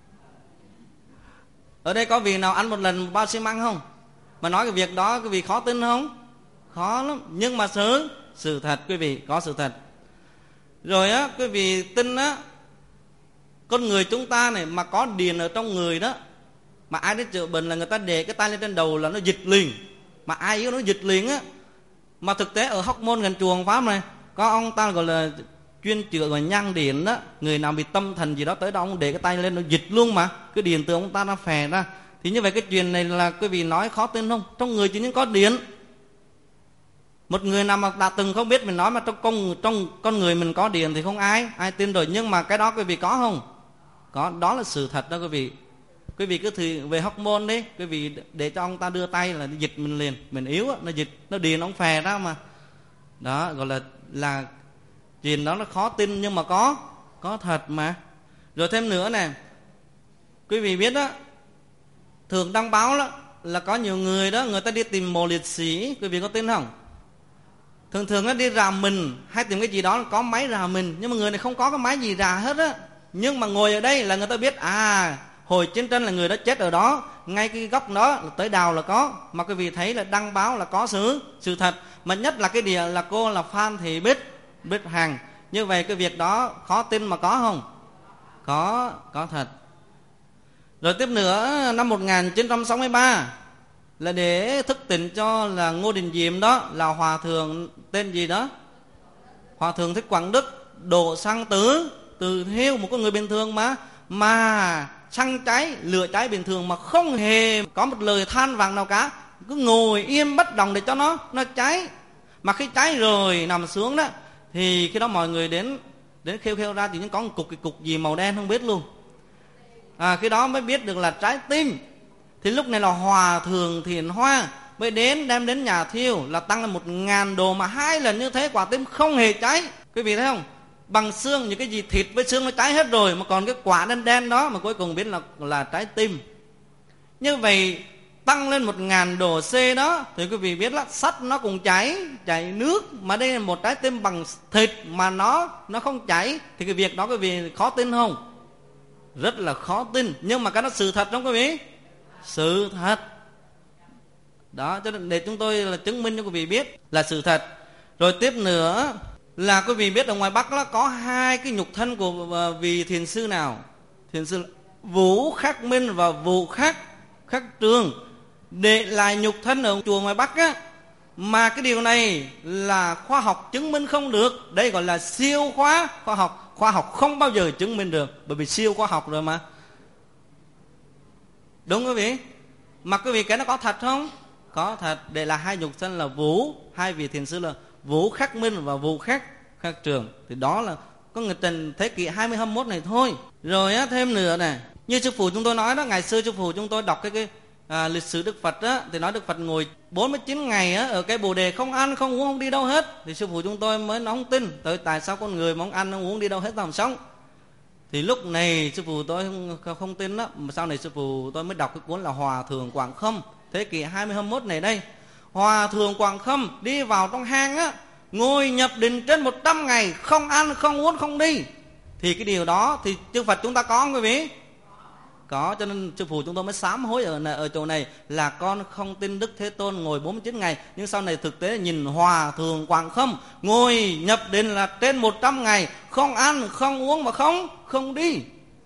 Ở đây có vị nào ăn một lần 1 bao xi măng không? Mà nói cái việc đó quý vị khó tin không? Khó lắm. Nhưng mà sự thật quý vị, có sự thật. Rồi á, quý vị tin á, con người chúng ta này mà có điện ở trong người đó, mà ai đến chữa bệnh là người ta để cái tay lên trên đầu là nó dịch liền. Mà ai yếu nó dịch liền á. Mà thực tế ở Hóc Môn gần chùa Pháp này, có ông ta gọi là chuyên chữa gọi nhang điện đó. Người nào bị tâm thần gì đó tới đó ông để cái tay lên nó dịch luôn mà. Cái điện từ ông ta nó phè ra. Thì như vậy cái chuyện này là quý vị nói khó tin không? Trong người chỉ những có điện. Một người nào mà đã từng không biết mình nói mà trong con người mình có điện thì không ai tin rồi. Nhưng mà cái đó quý vị có không? Có, đó là sự thật đó quý vị. Quý vị cứ thử về Hóc Môn đấy, quý vị để cho ông ta đưa tay là dịch mình liền. Mình yếu á, nó dịch, nó điền ông phè ra mà. Đó, gọi là chuyện đó nó khó tin nhưng mà có thật mà. Rồi thêm nữa nè, quý vị biết đó, thường đăng báo đó là có nhiều người đó, người ta đi tìm mộ liệt sĩ, quý vị có tin không? Thường nó đi rà mình hay tìm cái gì đó có máy rà mình, nhưng mà người này không có cái máy gì rà hết á. Nhưng mà ngồi ở đây là người ta biết hồi chiến tranh là người đó chết ở đó, ngay cái góc đó là tới đào là có. Mà quý vị thấy là đăng báo là có sự thật. Mà nhất là cái địa là cô là Phan Thị Bích Hằng. Như vậy cái việc đó khó tin mà có không? Có thật. Rồi tiếp nữa, năm 1963 là để thức tỉnh cho là Ngô Đình Diệm đó, là hòa thượng tên gì đó, Hòa thượng Thích Quảng Đức, đổ xăng từ thiêu một con người bình thường mà xăng cháy, lửa cháy bình thường mà không hề có một lời than vãn nào cả, cứ ngồi im bất động để cho nó cháy. Mà khi cháy rồi nằm xuống đó, thì khi đó mọi người đến khêu ra thì có một cục gì màu đen không biết luôn. Khi đó mới biết được là trái tim. Thì lúc này là Hòa thượng Thiện Hoa mới đem đến nhà thiêu, là tăng lên 1.000 độ, mà 2 lần như thế quả tim không hề cháy. Quý vị thấy không? Bằng xương, những cái gì thịt với xương nó cháy hết rồi, mà còn cái quả đen đó mà cuối cùng biết là trái tim. Như vậy tăng lên 1.000 độ C đó, thì quý vị biết là sắt nó cũng chảy nước, mà đây là một trái tim bằng thịt mà nó không chảy, thì cái việc đó quý vị khó tin không? Rất là khó tin. Nhưng mà cái đó sự thật không quý vị? Sự thật đó, cho nên để chúng tôi là chứng minh cho quý vị biết là sự thật. Rồi tiếp nữa là quý vị biết ở ngoài Bắc đó có 2 cái nhục thân của vị thiền sư nào? Thiền sư Vũ Khắc Minh và Vũ Khắc Trường để lại nhục thân ở chùa ngoài Bắc á, mà cái điều này là khoa học chứng minh không được. Đây gọi là siêu khoa học. Khoa học không bao giờ chứng minh được, bởi vì siêu khoa học rồi mà. Đúng quý vị? Mà quý vị cái nó có thật không? Có thật. Để là 2 nhục thân là Vũ, 2 vị thiền sư là Vũ Khắc Minh và Vũ Khắc Trường. Thì đó là có người tình thế kỷ 20-21 này thôi. Rồi á, thêm nữa này, như sư phụ chúng tôi nói đó, ngày xưa sư phụ chúng tôi đọc cái lịch sử Đức Phật á, thì nói Đức Phật ngồi 49 ngày á ở cái Bồ Đề, không ăn không uống không đi đâu hết. Thì sư phụ chúng tôi mới nói không tin, tại sao con người mà không ăn không uống đi đâu hết làm sống. Thì lúc này sư phụ tôi không tin đó, mà sau này sư phụ tôi mới đọc cái cuốn là Hòa Thượng Quảng Khâm, thế kỷ 20-21 này đây. Hòa Thượng Quảng Khâm đi vào trong hang á, ngồi nhập định trên 100 ngày, không ăn không uống không đi. Thì cái điều đó thì chư Phật chúng ta có không quý vị? Có. Cho nên sư phụ chúng tôi mới sám hối ở chỗ này là con không tin Đức Thế Tôn ngồi 49 ngày. Nhưng sau này thực tế nhìn Hòa Thượng Quảng Khâm ngồi nhập định là trên 100 ngày, không ăn không uống mà không đi.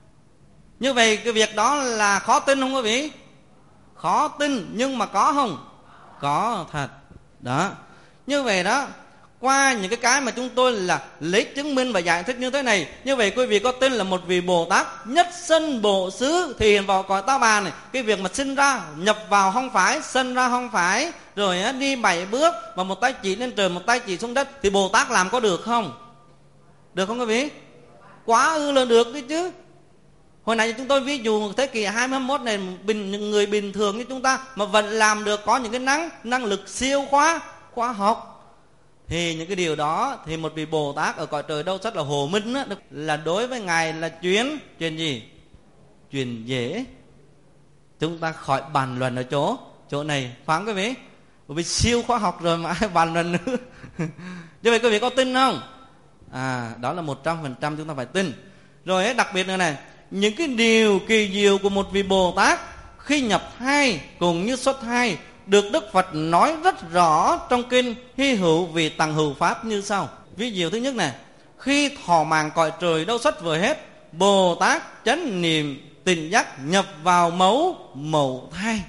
Như vậy cái việc đó là khó tin không quý vị? Khó tin, nhưng mà có không? Có thật. Đó. Như vậy đó, qua những cái mà chúng tôi là lấy chứng minh và giải thích như thế này, như vậy quý vị có tin là một vị Bồ Tát nhất sinh bộ xứ thì hiện vào cõi Ta Bà này, cái việc mà sinh ra nhập vào không phải, sinh ra không phải, rồi đi 7 bước và một tay chỉ lên trời, một tay chỉ xuống đất, thì Bồ Tát làm có được không? Được không quý vị? Quá ư là được đấy chứ. Hồi nãy chúng tôi ví dụ thế kỷ 21 này, những người bình thường như chúng ta mà vẫn làm được, có những cái năng lực siêu khoa học, thì những cái điều đó thì một vị Bồ Tát ở cõi trời đâu rất là hồ minh á, là đối với ngài là chuyện gì? Chuyện dễ. Chúng ta khỏi bàn luận ở chỗ này, phải không quý vị? Bởi vì siêu khoa học rồi mà ai bàn luận nữa. Như vậy quý vị có tin không? Đó là 100% chúng ta phải tin. Rồi đặc biệt nữa này, những cái điều kỳ diệu của một vị Bồ Tát khi nhập thai cũng như xuất thai được Đức Phật nói rất rõ trong kinh Hy Hữu Vị Tằng Hữu Pháp như sau. Ví dụ thứ nhất này, khi thọ mạng cõi trời đâu sách vừa hết, Bồ Tát chánh niệm tỉnh giác nhập vào mẫu thai.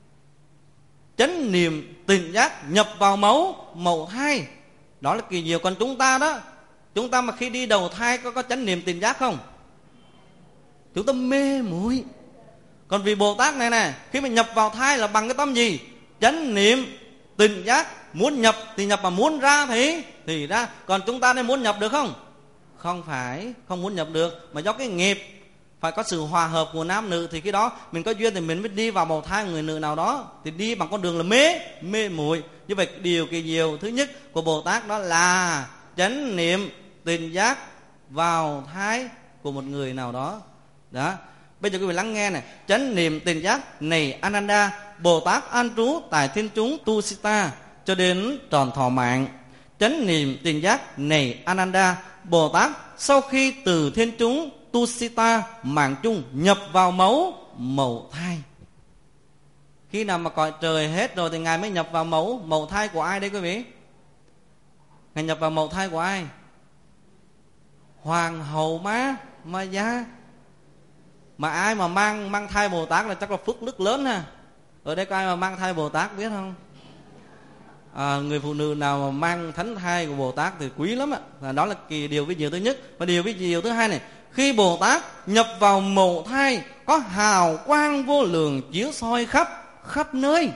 Chánh niệm tỉnh giác nhập vào mẫu thai, đó là kỳ diệu. Còn chúng ta đó, chúng ta mà khi đi đầu thai có chánh niệm tỉnh giác không? Chúng ta mê muội. Còn vì Bồ Tát này nè, khi mà nhập vào thai là bằng cái tâm gì? Chánh niệm tỉnh giác. Muốn nhập thì nhập, mà muốn ra thì ra. Còn chúng ta nên muốn nhập được không? Không phải, không muốn nhập được, mà do cái nghiệp phải có sự hòa hợp của nam nữ, thì khi đó mình có duyên thì mình mới đi vào bào thai người nữ nào đó, thì đi bằng con đường là mê muội. Như vậy điều kỳ diệu thứ nhất của Bồ Tát đó là chánh niệm tỉnh giác vào thai của một người nào đó. Đó. Bây giờ quý vị lắng nghe này. Chánh niệm tỉnh giác này Ananda, Bồ Tát an trú tại thiên chúng Tusita cho đến tròn thọ mạng. Chánh niệm tỉnh giác này Ananda, Bồ Tát sau khi từ thiên chúng Tusita mạng chung nhập vào mẫu thai. Khi nào mà cõi trời hết rồi thì ngài mới nhập vào mẫu thai của ai đây quý vị? Ngài nhập vào mẫu thai của ai? Hoàng hậu Maya. Mà ai mà mang thai Bồ Tát là chắc là phước đức lớn ha. Ở đây có ai mà mang thai Bồ Tát biết không? Người phụ nữ nào mà mang thánh thai của Bồ Tát thì quý lắm ạ. Đó là điều vi diệu thứ nhất. Và điều vi diệu thứ hai này, khi Bồ Tát nhập vào mồ thai, có hào quang vô lượng chiếu soi khắp nơi.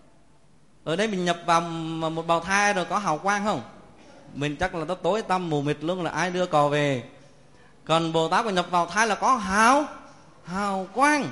Ở đây mình nhập vào một bào thai rồi có hào quang không? Mình chắc là nó tối tăm mù mịt luôn, là ai đưa cò về. Còn Bồ Tát mà nhập vào thai là có hào quang.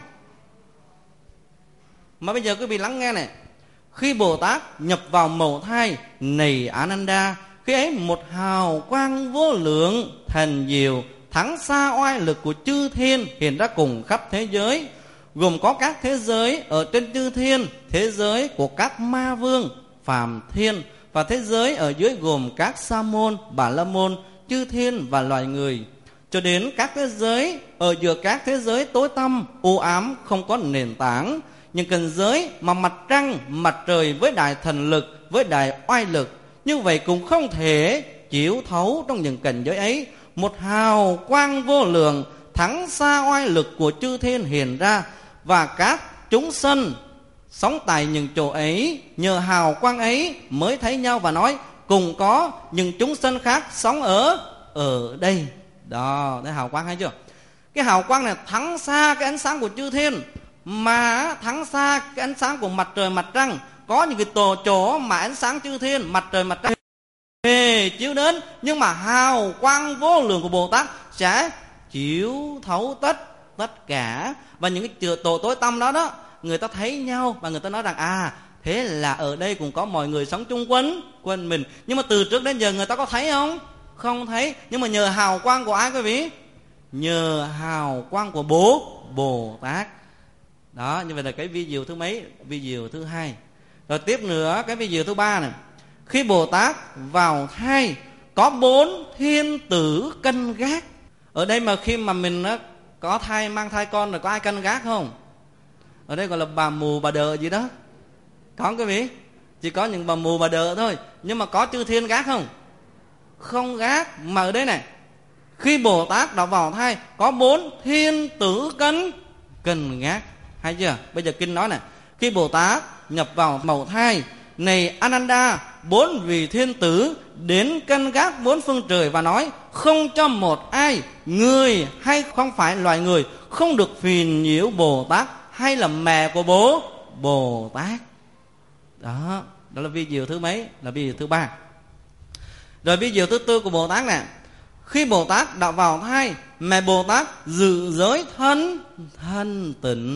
Mà bây giờ quý vị lắng nghe này, khi Bồ Tát nhập vào mồ thai này Ananda, khi ấy một hào quang vô lượng thần diệu thắng xa oai lực của chư thiên hiện ra cùng khắp thế giới, gồm có các thế giới ở trên chư thiên, thế giới của các ma vương phàm thiên, và thế giới ở dưới gồm các sa môn, bà la môn, chư thiên và loài người, cho đến các thế giới ở giữa các thế giới tối tăm u ám không có nền tảng, những cảnh giới mà mặt trăng, mặt trời với đại thần lực, với đại oai lực, như vậy cũng không thể chiếu thấu trong những cảnh giới ấy. Một hào quang vô lượng thắng xa oai lực của chư thiên hiện ra, và các chúng sanh sống tại những chỗ ấy nhờ hào quang ấy mới thấy nhau và nói cùng có những chúng sanh khác sống ở đây. Đó, thấy hào quang hay chưa? Cái hào quang này thắng xa cái ánh sáng của chư thiên, mà thắng xa cái ánh sáng của mặt trời mặt trăng. Có những cái chỗ mà ánh sáng chư thiên, mặt trời mặt trăng chiếu đến, nhưng mà hào quang vô lượng của Bồ Tát sẽ chiếu thấu tất cả. Và những cái tổ tối tăm đó người ta thấy nhau và người ta nói rằng thế là ở đây cũng có mọi người sống chung quanh mình. Nhưng mà từ trước đến giờ người ta có thấy không? Không thấy. Nhưng mà nhờ hào quang của ai quý vị? Nhờ hào quang của Bồ Tát. Đó, như vậy là cái vi diệu thứ mấy? Vi diệu thứ hai. Rồi tiếp nữa, cái vi diệu thứ ba này, khi Bồ Tát vào thai, có 4 thiên tử canh gác. Ở đây mà khi mà mình có thai, mang thai con rồi có ai canh gác không? Ở đây gọi là bà mù bà đợ gì đó. Có không quý vị? Chỉ có những bà mù bà đợ thôi. Nhưng mà có chư thiên gác không? Không gác. Mà ở đây này, khi Bồ Tát đã vào thai, có 4 thiên tử canh gác. Hay chưa? Bây giờ kinh nói này, khi Bồ Tát nhập vào màu thai này Ananda, 4 vị thiên tử đến canh gác 4 phương trời và nói không cho một ai, người hay không phải loài người, không được phiền nhiễu Bồ Tát hay là mẹ của Bồ Tát. Đó là vi diệu thứ mấy? Là vi diệu thứ ba. Rồi vi diệu thứ tư của Bồ Tát nè, khi Bồ Tát đã vào thai, mẹ Bồ Tát giữ giới thanh tịnh.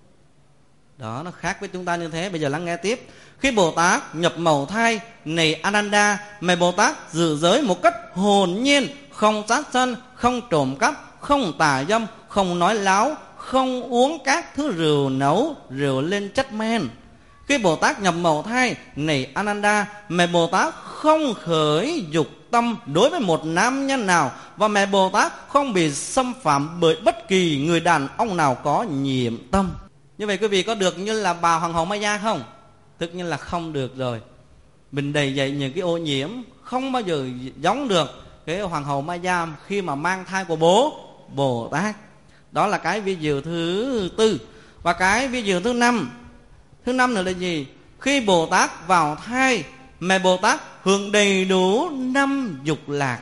Đó, nó khác với chúng ta như thế. Bây giờ lắng nghe tiếp. Khi Bồ Tát nhập màu thai này Ananda, mẹ Bồ Tát giữ giới một cách hồn nhiên, không sát sanh, không trộm cắp, không tà dâm, không nói láo, không uống các thứ rượu nấu, rượu lên chất men. Khi Bồ Tát nhập màu thai này Ananda, mẹ Bồ Tát không khởi dục tâm đối với một nam nhân nào, và mẹ Bồ Tát không bị xâm phạm bởi bất kỳ người đàn ông nào có nhiễm tâm. Như vậy quý vị có được như là bà Hoàng hậu Maya không? Tất nhiên là không được rồi. Mình đầy dậy những cái ô nhiễm, không bao giờ giống được cái Hoàng hậu Maya khi mà mang thai của Bồ Tát. Đó là cái vi diệu thứ tư. Và cái vi diệu thứ năm. Thứ năm nữa là gì? Khi Bồ Tát vào thai, mẹ Bồ Tát hưởng đầy đủ 5 dục lạc.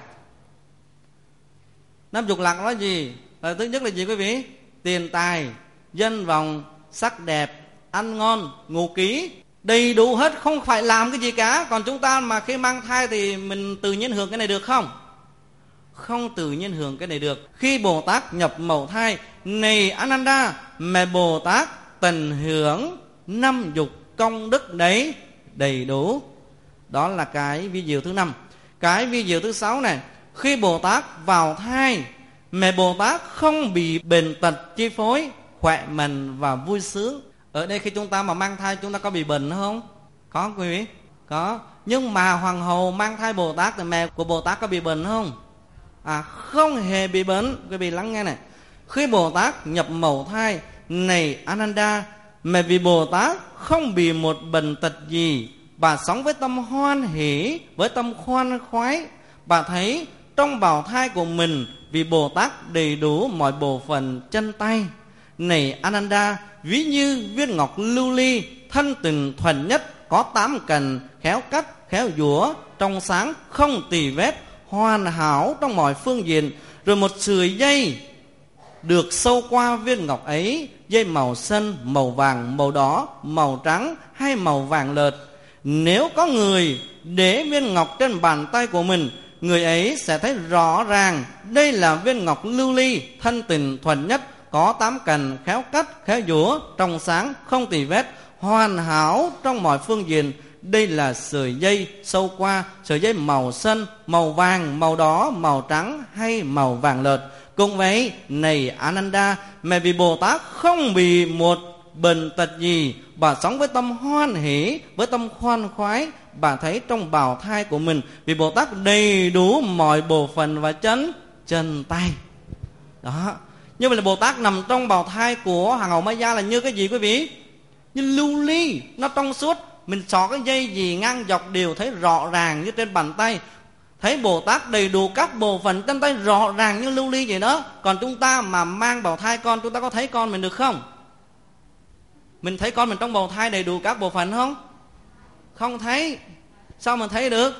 5 dục lạc đó là gì? Thứ nhất là gì quý vị? Tiền tài, danh vọng, sắc đẹp, ăn ngon, ngủ kỹ, đầy đủ hết, không phải làm cái gì cả. Còn chúng ta mà khi mang thai thì mình tự nhiên hưởng cái này được không? Không tự nhiên hưởng cái này được. Khi Bồ Tát nhập màu thai này Ananda, mẹ Bồ Tát tận hưởng 5 dục công đức đấy đầy đủ. Đó là cái vi diệu thứ 5. Cái vi diệu thứ 6 này, khi Bồ Tát vào thai, mẹ Bồ Tát không bị bệnh tật chi phối, khỏe mạnh và vui sướng. Ở đây khi chúng ta mà mang thai, chúng ta có bị bệnh không? Có quý vị? Có. Nhưng mà Hoàng hậu mang thai Bồ Tát thì mẹ của Bồ Tát có bị bệnh không? Không hề bị bệnh. Quý vị lắng nghe này. Khi Bồ Tát nhập màu thai này Ananda, mẹ vì Bồ Tát không bị một bệnh tật gì, bà sống với tâm hoan hỷ, với tâm khoan khoái. Bà thấy trong bào thai của mình, vì Bồ Tát đầy đủ mọi bộ phận chân tay này Ananda, ví như viên ngọc lưu ly thân tình thuần nhất, có 8 cành, khéo cắt, khéo giũa, trong sáng, không tì vết, hoàn hảo trong mọi phương diện. Rồi một sợi dây được sâu qua viên ngọc ấy, dây màu xanh, màu vàng, màu đỏ, màu trắng hay màu vàng lợt. Nếu có người để viên ngọc trên bàn tay của mình, người ấy sẽ thấy rõ ràng đây là viên ngọc lưu ly, thân tình thuần nhất, có 8 cành, khéo cắt, khéo giũa, trong sáng, không tì vết, hoàn hảo trong mọi phương diện. Đây là sợi dây sâu qua, sợi dây màu xanh, màu vàng, màu đỏ, màu trắng hay màu vàng lợt. Cũng vậy, này Ananda, mẹ vì Bồ Tát không bị một bệnh tật gì, bà sống với tâm hoan hỷ, với tâm khoan khoái. Bà thấy trong bào thai của mình, vì Bồ Tát đầy đủ mọi bộ phận và chân tay. Đó. Như vậy là Bồ Tát nằm trong bào thai của Hoàng hậu Maya là như cái gì quý vị? Như lưu ly, nó trong suốt. Mình xỏ cái dây gì ngang dọc đều thấy rõ ràng như trên bàn tay. Thấy Bồ Tát đầy đủ các bộ phận chân tay rõ ràng như lưu ly vậy đó. Còn chúng ta mà mang bào thai con, chúng ta có thấy con mình được không? Mình thấy con mình trong bào thai đầy đủ các bộ phận không? Không thấy. Sao mà thấy được?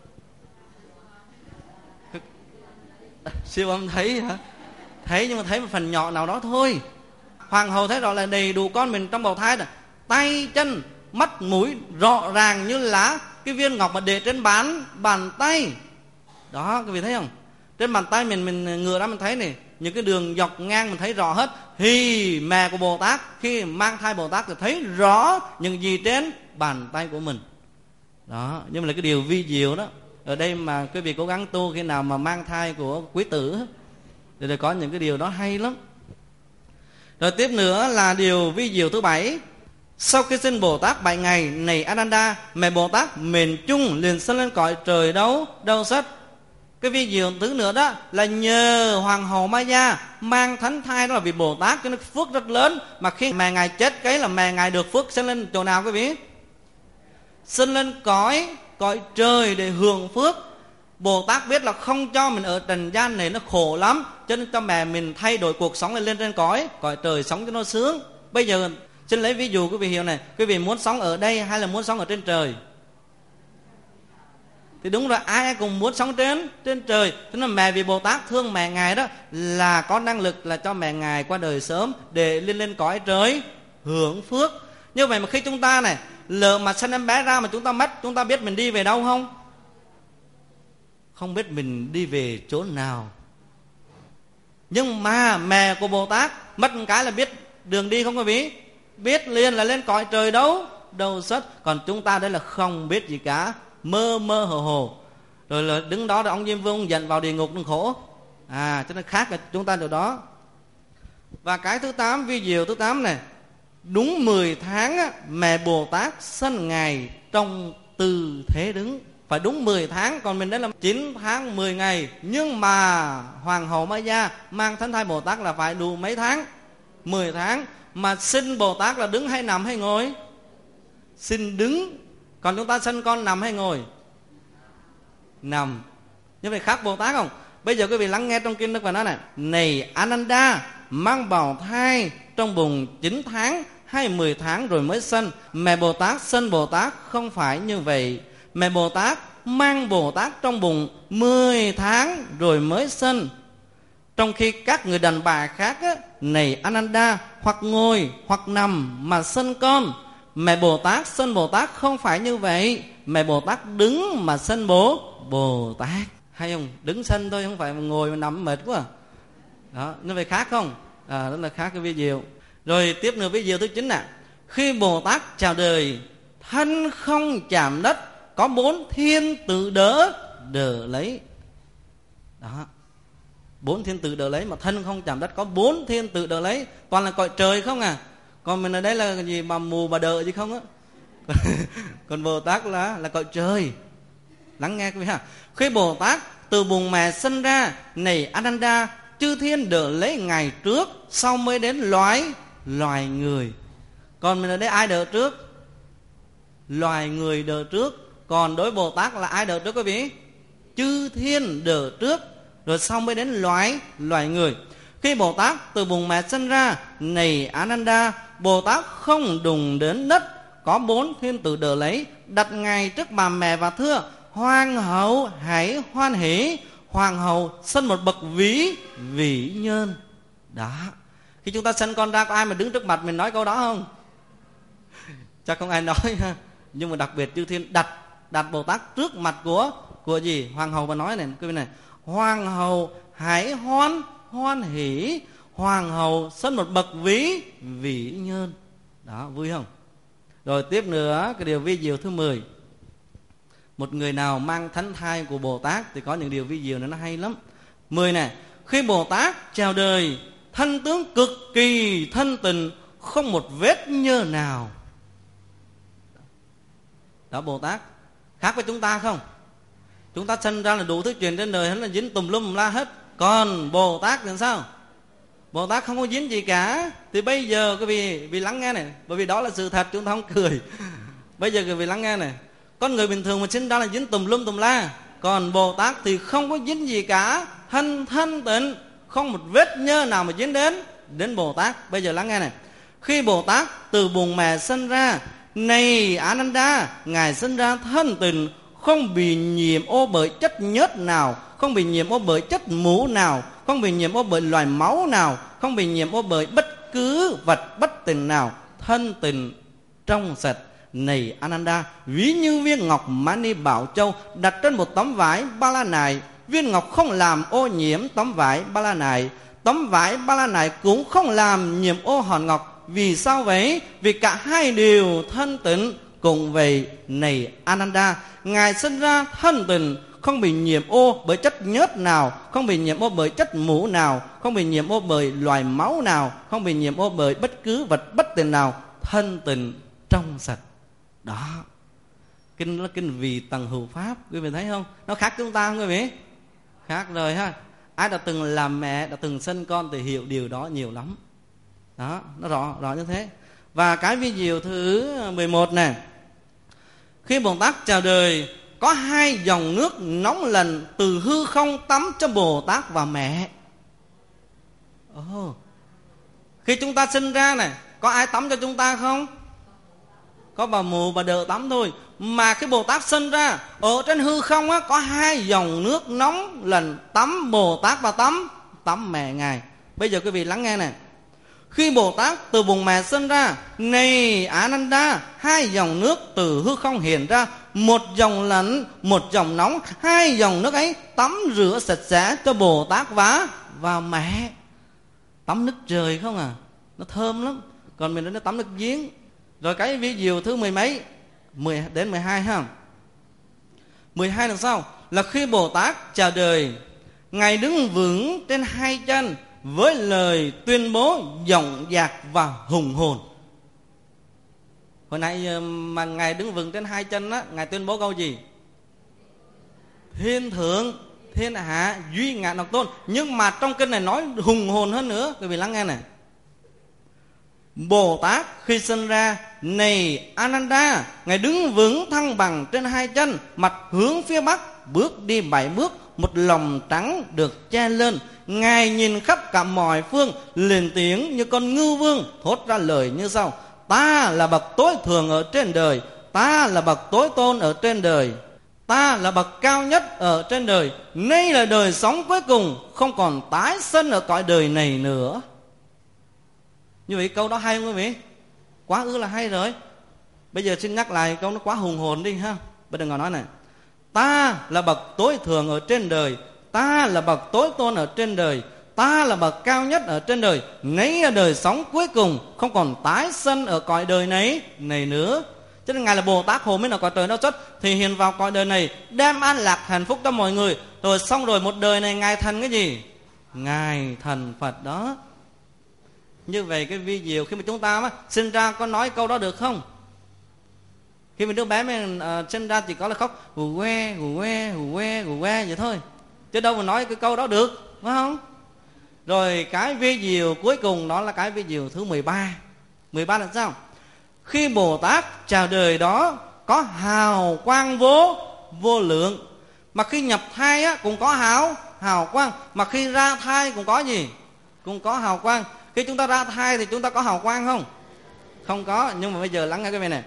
Siêu âm thấy hả? Thấy nhưng mà thấy một phần nhỏ nào đó thôi. Hoàng hậu thấy rõ là đầy đủ con mình trong bào thai rồi. Tay, chân, mắt, mũi rõ ràng như là cái viên ngọc mà để trên bàn tay. Đó, quý vị thấy không? Trên bàn tay mình ngửa ra mình thấy này, những cái đường dọc ngang mình thấy rõ hết. Thì mẹ của Bồ Tát khi mang thai Bồ Tát thì thấy rõ những gì trên bàn tay của mình. Đó, nhưng mà là cái điều vi diệu đó. Ở đây mà quý vị cố gắng tu khi nào mà mang thai của quý tử thì có những cái điều đó hay lắm. Rồi tiếp nữa là điều vi diệu thứ 7. Sau khi sinh Bồ Tát 7 ngày, này Ananda, mẹ Bồ Tát mền chung liền sinh lên cõi trời đâu sách. Cái vi diệu thứ nữa đó là nhờ Hoàng hậu Maya mang thánh thai, đó là vì Bồ Tát cho nó phước rất lớn. Mà khi mẹ ngài chết cái là mẹ ngài được phước sinh lên chỗ nào quý vị? Sinh lên cõi trời để hưởng phước. Bồ Tát biết là không cho mình ở trần gian này nó khổ lắm, cho nên cho mẹ mình thay đổi cuộc sống lên trên cõi trời sống cho nó sướng. Bây giờ xin lấy ví dụ quý vị hiểu này, quý vị muốn sống ở đây hay là muốn sống ở trên trời? Thì đúng rồi, ai cũng muốn sống trên trời. Thế nên mẹ vì Bồ Tát thương mẹ ngài đó là có năng lực là cho mẹ ngài qua đời sớm để lên cõi trời hưởng phước. Như vậy mà khi chúng ta này lỡ mà sinh em bé ra mà chúng ta mất, chúng ta biết mình đi về đâu không? Không biết mình đi về chỗ nào. Nhưng mà mẹ của Bồ Tát mất một cái là biết đường đi không quý vị? Biết liền là lên cõi trời đâu xuất. Còn chúng ta đây là không biết gì cả, mơ hồ. Rồi là đứng đó rồi ông Diêm Vương dẫn vào địa ngục nó khổ. Cho nên khác là chúng ta điều đó. Và cái thứ 8, vi diệu thứ 8 này, đúng 10 tháng á, mẹ Bồ Tát sinh ngài trong tư thế đứng. Phải đúng 10 tháng, còn mình đây là 9 tháng 10 ngày. Nhưng mà Hoàng hậu Maya mang thánh thai Bồ Tát là phải đủ mấy tháng? 10 tháng. Mà sinh Bồ Tát là đứng hay nằm hay ngồi? Sinh đứng. Còn chúng ta sinh con nằm hay ngồi? Nằm. Như vậy khác Bồ Tát không? Bây giờ quý vị lắng nghe trong kinh Đức Phật nói này: này Ananda, mang bào thai trong bụng 9 tháng hay 10 tháng rồi mới sinh. Mẹ Bồ Tát sinh Bồ Tát không phải như vậy. Mẹ Bồ Tát mang Bồ Tát trong bụng 10 tháng rồi mới sinh. Trong khi các người đàn bà khác á, này Ananda, hoặc ngồi hoặc nằm mà sinh con. Mẹ Bồ Tát sinh Bồ Tát không phải như vậy. Mẹ Bồ Tát đứng mà sinh Bồ Tát. Hay không? Đứng sinh thôi, không phải ngồi mà nằm mệt quá. Đó, nó phải khác không? Đó là khác cái vi diệu. Rồi tiếp nữa vi diệu thứ 9 nè. Khi Bồ Tát chào đời, thân không chạm đất, có 4 thiên tự đỡ lấy. Đó, 4 thiên tự đỡ lấy, mà thân không chạm đất, có 4 thiên tự đỡ lấy. Toàn là cõi trời không à. Còn mình ở đây là gì, bà mù bà đỡ gì không á. Còn Bồ Tát là cõi trời. Lắng nghe quý vị ha. Khi Bồ Tát từ bụng mẹ sinh ra, này Ananda, chư thiên đỡ lấy ngày trước, sau mới đến loài người. Còn mình ở đây ai đỡ trước? Loài người đỡ trước. Còn đối Bồ Tát là ai đỡ trước quý vị? Chư thiên đỡ trước, rồi sau mới đến loài người. Khi Bồ Tát từ bụng mẹ sinh ra, này Ananda, Bồ Tát không đụng đến đất, có 4 thiên tử đỡ lấy, đặt Ngài trước bà mẹ và thưa: Hoàng hậu hãy hoan hỷ, hoàng hậu sinh một bậc vĩ nhân. Đó, khi chúng ta sinh con ra, có ai mà đứng trước mặt mình nói câu đó không? Chắc không ai nói ha. Nhưng mà đặc biệt chư thiên đặt Bồ Tát trước mặt của gì? Hoàng hậu, và nói này, quý vị này: Hoàng hậu hãy hoan hỷ, hoàng hậu sinh một bậc vĩ nhân. Đó, vui không? Rồi tiếp nữa, cái điều vi diệu thứ 10. Một người nào mang thánh thai của Bồ Tát thì có những điều vi diệu này nó hay lắm. 10 này: khi Bồ Tát chào đời, thân tướng cực kỳ thanh tịnh, không một vết nhơ nào. Đó, Bồ Tát khác với chúng ta không? Chúng ta sinh ra là đủ thứ chuyện trên đời, hắn là dính tùm lum la hết. Còn Bồ Tát thì sao? Bồ Tát không có dính gì cả. Thì bây giờ quý vị vì lắng nghe này, bởi vì đó là sự thật, chúng ta không cười. Bây giờ quý vị lắng nghe này, con người bình thường mà sinh ra là dính tùm lum tùm la. Còn Bồ Tát thì không có dính gì cả, thanh tịnh, không một vết nhơ nào mà dính đến Bồ Tát. Bây giờ lắng nghe này: khi Bồ Tát từ bùn mẹ sinh ra, này Ananda, Ngài sinh ra thanh tịnh, không bị nhiễm ô bởi chất nhớt nào, không bị nhiễm ô bởi chất mũ nào, không bị nhiễm ô bởi loài máu nào, không bị nhiễm ô bởi bất cứ vật bất tịnh nào, thanh tịnh trong sạch. Này Ananda, ví như viên ngọc Mani Bảo Châu đặt trên một tấm vải ba la nại, viên ngọc không làm ô nhiễm tấm vải ba la nại, tấm vải ba la nại cũng không làm nhiễm ô hòn ngọc. Vì sao vậy? Vì cả hai đều thanh tịnh. Cùng vậy, này Ananda, Ngài sinh ra thanh tịnh, không bị nhiễm ô bởi chất nhớt nào, không bị nhiễm ô bởi chất mũ nào, không bị nhiễm ô bởi loài máu nào, không bị nhiễm ô bởi bất cứ vật bất tịnh nào, thanh tịnh trong sạch. Đó, kinh là kinh Vì Tầng Hữu Pháp, quý vị thấy không? Nó khác chúng ta không quý vị? Khác rồi ha. Ai đã từng làm mẹ, đã từng sinh con thì hiểu điều đó nhiều lắm. Đó, nó rõ như thế. Và cái vi diệu thứ 11 này: khi Bồ Tát chào đời, có 2 dòng nước nóng lạnh từ hư không tắm cho Bồ Tát và mẹ. Khi chúng ta sinh ra này, có ai tắm cho chúng ta không? Có bà mù bà đỡ tắm thôi. Mà khi Bồ Tát sinh ra, ở trên hư không á, có 2 dòng nước nóng lạnh tắm Bồ Tát và tắm mẹ Ngài. Bây giờ quý vị lắng nghe này: khi Bồ Tát từ bùn mẹ sinh ra, này Ananda, 2 dòng nước từ hư không hiện ra, một dòng lạnh, một dòng nóng. 2 dòng nước ấy tắm rửa sạch sẽ cho Bồ Tát và mẹ. Tắm nước trời không à, nó thơm lắm. Còn mình nó tắm nước giếng. Rồi cái vi diệu thứ 10 mấy, 10 đến 12 ha. 12 là sao? Là khi Bồ Tát chào đời, Ngài đứng vững trên 2 chân với lời tuyên bố dõng dạc và hùng hồn. Hồi nãy mà Ngài đứng vững trên 2 chân á, Ngài tuyên bố câu gì? Thiên thượng, thiên hạ, duy ngã độc tôn. Nhưng mà trong kinh này nói hùng hồn hơn nữa. Quý vị lắng nghe này: Bồ Tát khi sinh ra, này Ananda, Ngài đứng vững thăng bằng trên 2 chân, mặt hướng phía bắc, bước đi 7 bước, một lòng trắng được che lên. Ngài nhìn khắp cả mọi phương, lên tiếng như con ngưu vương, thốt ra lời như sau: ta là bậc tối thượng ở trên đời, ta là bậc tối tôn ở trên đời, ta là bậc cao nhất ở trên đời. Nay là đời sống cuối cùng, không còn tái sinh ở cõi đời này nữa. Như vậy câu đó hay không quý vị? Quá ư là hay rồi. Bây giờ xin nhắc lại câu nó quá hùng hồn đi ha. Bây giờ ngồi nói này: ta là bậc tối thượng ở trên đời, ta là bậc tối tôn ở trên đời, ta là bậc cao nhất ở trên đời. Nấy là đời sống cuối cùng, không còn tái sinh ở cõi đời này nữa. Cho nên Ngài là Bồ Tát hồ mới là cõi trời đó xuất, thì hiện vào cõi đời này đem an lạc hạnh phúc cho mọi người. Rồi xong rồi một đời này Ngài thành cái gì? Ngài thành Phật đó. Như vậy cái vi diệu khi mà chúng ta sinh ra có nói câu đó được không? Khi mà đứa bé mình sinh ra chỉ có là khóc gù que gù que gù que gù que vậy thôi, chứ đâu mà nói cái câu đó được, phải không? Rồi cái vi diệu cuối cùng đó là cái vi diệu thứ 13. 13 là sao? Khi Bồ Tát chào đời đó có hào quang vô lượng. Mà khi nhập thai á, cũng có hào quang. Mà khi ra thai cũng có gì? Cũng có hào quang. Khi chúng ta ra thai thì chúng ta có hào quang không? Không có. Nhưng mà bây giờ lắng nghe cái này này: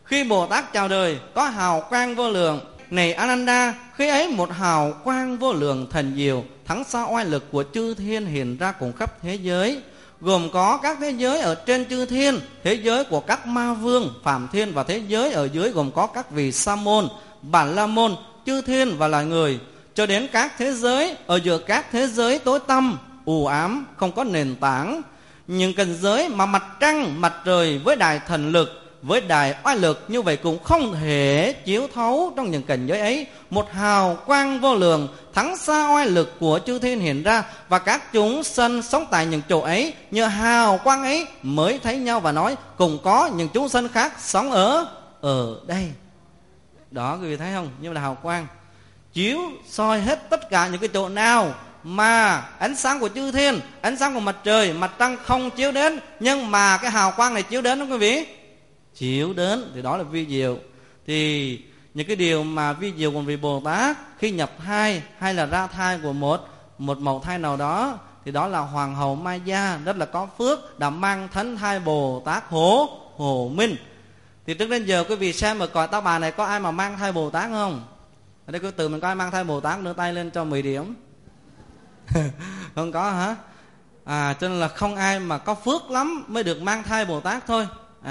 Khi Bồ Tát chào đời có hào quang vô lượng. Này Ananda, khi ấy một hào quang vô lượng thần diệu thắng xa oai lực của chư thiên hiện ra cùng khắp thế giới, gồm có các thế giới ở trên chư thiên, thế giới của các ma vương phạm thiên, và thế giới ở dưới gồm có các vị sa môn, bản la môn, chư thiên và loài người, cho đến các thế giới ở giữa các thế giới tối tăm u ám không có nền tảng, những cảnh giới mà mặt trăng mặt trời với đài thần lực, với đài oai lực như vậy cũng không thể chiếu thấu trong những cảnh giới ấy. Một hào quang vô lượng thắng xa oai lực của chư thiên hiện ra, và các chúng sanh sống tại những chỗ ấy nhờ hào quang ấy mới thấy nhau và nói cùng có những chúng sanh khác sống ở đây. Đó, quý vị thấy không? Như là hào quang chiếu soi hết tất cả những cái chỗ nào mà ánh sáng của chư thiên, ánh sáng của mặt trời, mặt trăng không chiếu đến, nhưng mà cái hào quang này chiếu đến đó quý vị, chiếu đến, thì đó là vi diệu. Thì những cái điều mà vi diệu của vị Bồ Tát khi nhập thai hay là ra thai của một mẫu thai nào đó, thì đó là hoàng hậu Maya rất là có phước đã mang thánh thai Bồ Tát Hồ Minh. Thì trước đến giờ quý vị xem ở cõi Ta Bà này có ai mà mang thai Bồ Tát không? Ở đây cứ tự mình có ai mang thai Bồ Tát, đưa tay lên cho 10 điểm. Không có hả? Cho nên là không ai mà có phước lắm mới được mang thai Bồ Tát thôi.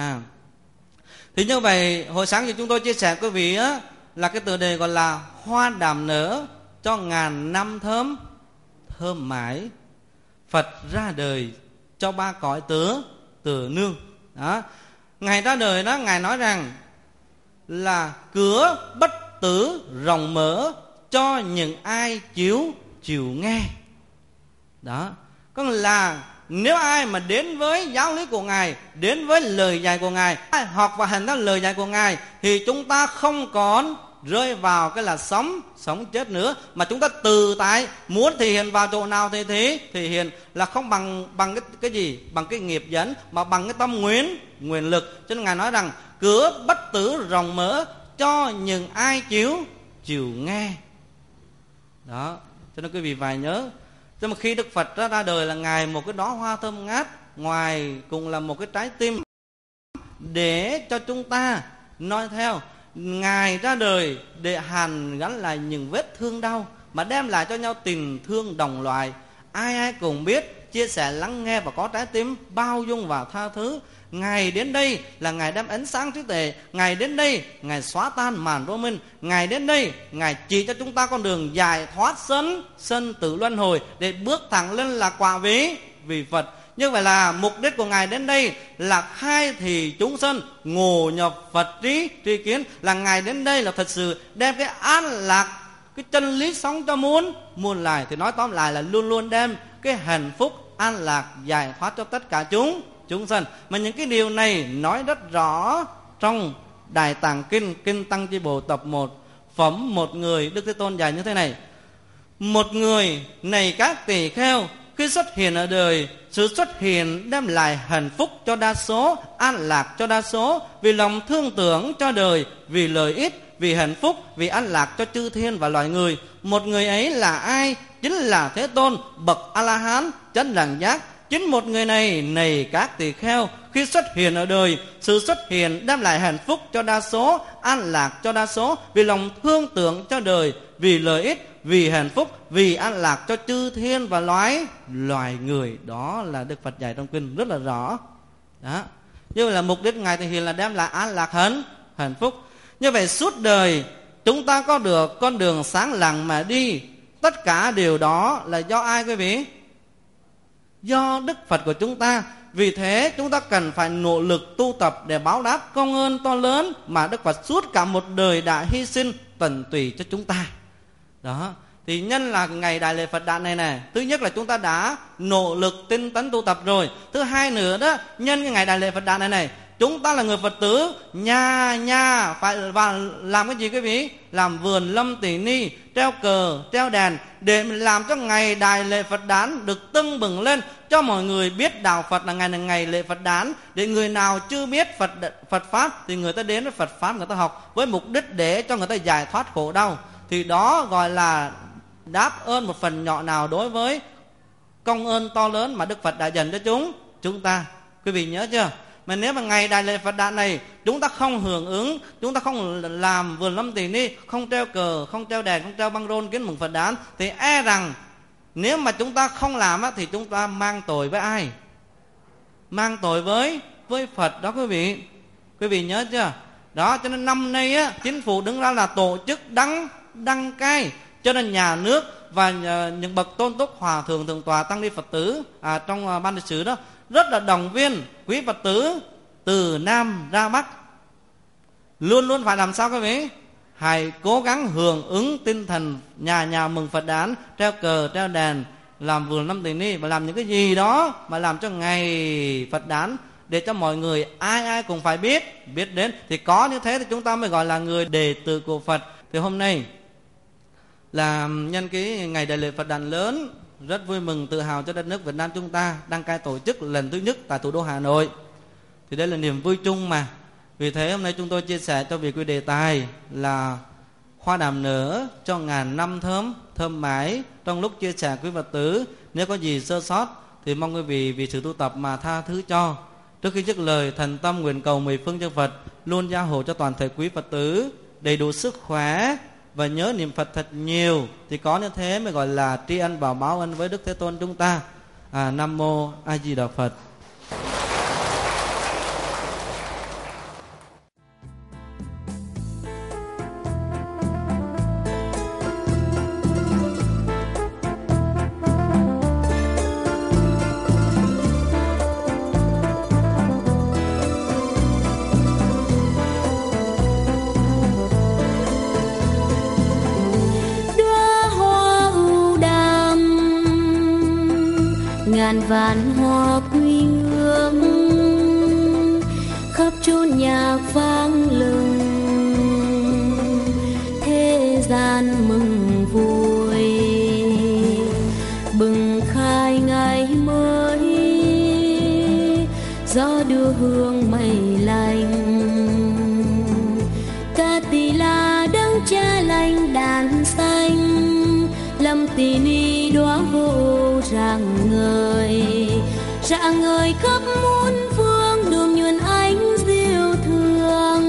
Thì như vậy hồi sáng thì chúng tôi chia sẻ quý vị á, là cái tựa đề gọi là hoa đàm nở cho ngàn năm thơm mãi. Phật ra đời cho ba cõi tựa nương. Đó, Ngài ra đời đó, Ngài nói rằng là cửa bất tử rộng mở cho những ai chịu nghe. Đó, có là nếu ai mà đến với giáo lý của Ngài, đến với lời dạy của Ngài, học và hành theo lời dạy của Ngài, thì chúng ta không còn rơi vào cái là sống chết nữa, mà chúng ta tự tại muốn thể hiện vào chỗ nào thì thể hiện, là không bằng cái gì, bằng cái nghiệp dẫn, mà bằng cái tâm nguyện lực. Cho nên Ngài nói rằng cửa bất tử rộng mở cho những ai chịu nghe. Đó, cho nên quý vị phải nhớ. Cho mà khi Đức Phật ra đời là Ngài một cái đóa hoa thơm ngát, ngoài cũng là một cái trái tim để cho chúng ta nói theo. Ngài ra đời để hàn gắn lại những vết thương đau, mà đem lại cho nhau tình thương đồng loại. Ai cũng biết chia sẻ, lắng nghe và có trái tim bao dung và tha thứ. Ngài đến đây là Ngài đem ánh sáng trí tuệ. Ngài đến đây Ngài xóa tan màn vô minh. Ngài đến đây Ngài chỉ cho chúng ta con đường giải thoát sân tử luân hồi, để bước thẳng lên là quả vị Phật. Như vậy là mục đích của Ngài đến đây là khai thị chúng sanh ngộ nhập Phật trí kiến. Là Ngài đến đây là thật sự đem cái an lạc, cái chân lý sống cho muôn loài. Thì nói tóm lại là luôn luôn đem cái hạnh phúc an lạc giải thoát cho tất cả chúng sanh. Mà những cái điều này nói rất rõ trong Đại Tạng Kinh Tăng Chi Bồ tập 1, phẩm một người. Đức Thế Tôn dạy như thế này: một người này các tỳ kheo khi xuất hiện ở đời, sự xuất hiện đem lại hạnh phúc cho đa số, an lạc cho đa số, vì lòng thương tưởng cho đời, vì lợi ích, vì hạnh phúc, vì an lạc cho chư thiên và loài người. Một người ấy là ai? Chính là Thế Tôn, bậc A-la-hán chánh đẳng giác. Chính một người này các tỳ kheo khi xuất hiện ở đời, sự xuất hiện đem lại hạnh phúc cho đa số, an lạc cho đa số, vì lòng thương tưởng cho đời, vì lợi ích, vì hạnh phúc, vì an lạc cho chư thiên và loài người. Đó là Đức Phật dạy trong kinh rất là rõ. Đó, như vậy là mục đích Ngài thể hiện là đem lại an lạc hạnh phúc. Như vậy suốt đời chúng ta có được con đường sáng lặng mà đi. Tất cả điều đó là do ai quý vị? Do Đức Phật của chúng ta. Vì thế chúng ta cần phải nỗ lực tu tập để báo đáp công ơn to lớn mà Đức Phật suốt cả một đời đã hy sinh tận tụy cho chúng ta. Đó, thì nhân là ngày Đại lễ Phật Đản này, thứ nhất là chúng ta đã nỗ lực tinh tấn tu tập rồi. Thứ hai nữa đó, nhân cái ngày Đại lễ Phật Đản này, chúng ta là người Phật tử, nhà phải vào làm cái gì quý vị? Làm vườn lâm tỷ ni, treo cờ, treo đèn, để mình làm cho ngày Đại lễ Phật Đản được tưng bừng lên, cho mọi người biết đạo Phật là ngày lễ Phật Đản. Để người nào chưa biết Phật Pháp thì người ta đến với Phật Pháp, người ta học với mục đích để cho người ta giải thoát khổ đau. Thì đó gọi là đáp ơn một phần nhỏ nào đối với công ơn to lớn mà Đức Phật đã dành cho chúng ta. Quý vị nhớ chưa? Mà nếu mà ngày Đại lễ Phật Đản này chúng ta không hưởng ứng, chúng ta không làm vườn lâm tỳ ni, không treo cờ, không treo đèn, không treo băng rôn kính mừng Phật Đản, thì e rằng nếu mà chúng ta không làm thì chúng ta mang tội với ai? Mang tội với Phật đó quý vị. Quý vị nhớ chưa? Đó, cho nên năm nay chính phủ đứng ra là tổ chức đăng cai, cho nên nhà nước và những bậc tôn túc, hòa thượng, thượng tọa, tăng ni Phật tử trong ban lịch sử đó rất là động viên quý Phật tử từ Nam ra Bắc luôn luôn phải làm sao quý vị? Hãy cố gắng hưởng ứng tinh thần nhà nhà mừng Phật Đản, treo cờ, treo đèn, làm vườn lâm tỳ ni, và làm những cái gì đó mà làm cho ngày Phật Đản để cho mọi người ai cũng phải biết đến. Thì có như thế thì chúng ta mới gọi là người đệ tử của Phật. Thì hôm nay là nhân cái ngày Đại lễ Phật Đản lớn, rất vui mừng tự hào cho đất nước Việt Nam chúng ta đăng cai tổ chức lần thứ nhất tại thủ đô Hà Nội. Thì đây là niềm vui chung mà. Vì thế hôm nay chúng tôi chia sẻ cho vị quý đề tài là hoa đàm nở cho ngàn năm thơm mãi. Trong lúc chia sẻ quý Phật tử, nếu có gì sơ sót thì mong quý vị vì sự tu tập mà tha thứ cho. Trước khi dứt lời, thành tâm nguyện cầu mười phương chư Phật luôn gia hộ cho toàn thể quý Phật tử đầy đủ sức khỏe và nhớ niệm Phật thật nhiều, thì có như thế mới gọi là tri ân và báo ân với Đức Thế Tôn chúng ta. Nam mô A Di Đà Phật. Ngàn vạn hoa quy ương khắp chốn nhạc vang lừng, thế gian mừng vui bừng khai ngày mới, gió đưa hương mây lành, ca tỳ la đấng cha lành đàn xanh, lâm tỳ ni đóa vô rạng ngời khắp muôn phương, đường nhuần ánh diệu thương.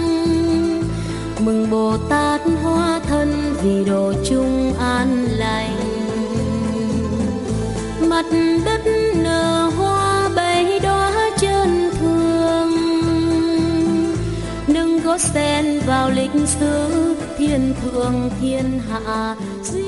Mừng Bồ Tát hóa thân vì độ chung an lành, mặt đất nở hoa bảy đóa chân thương, nâng gót sen vào lịch sử thiên thượng thiên hạ.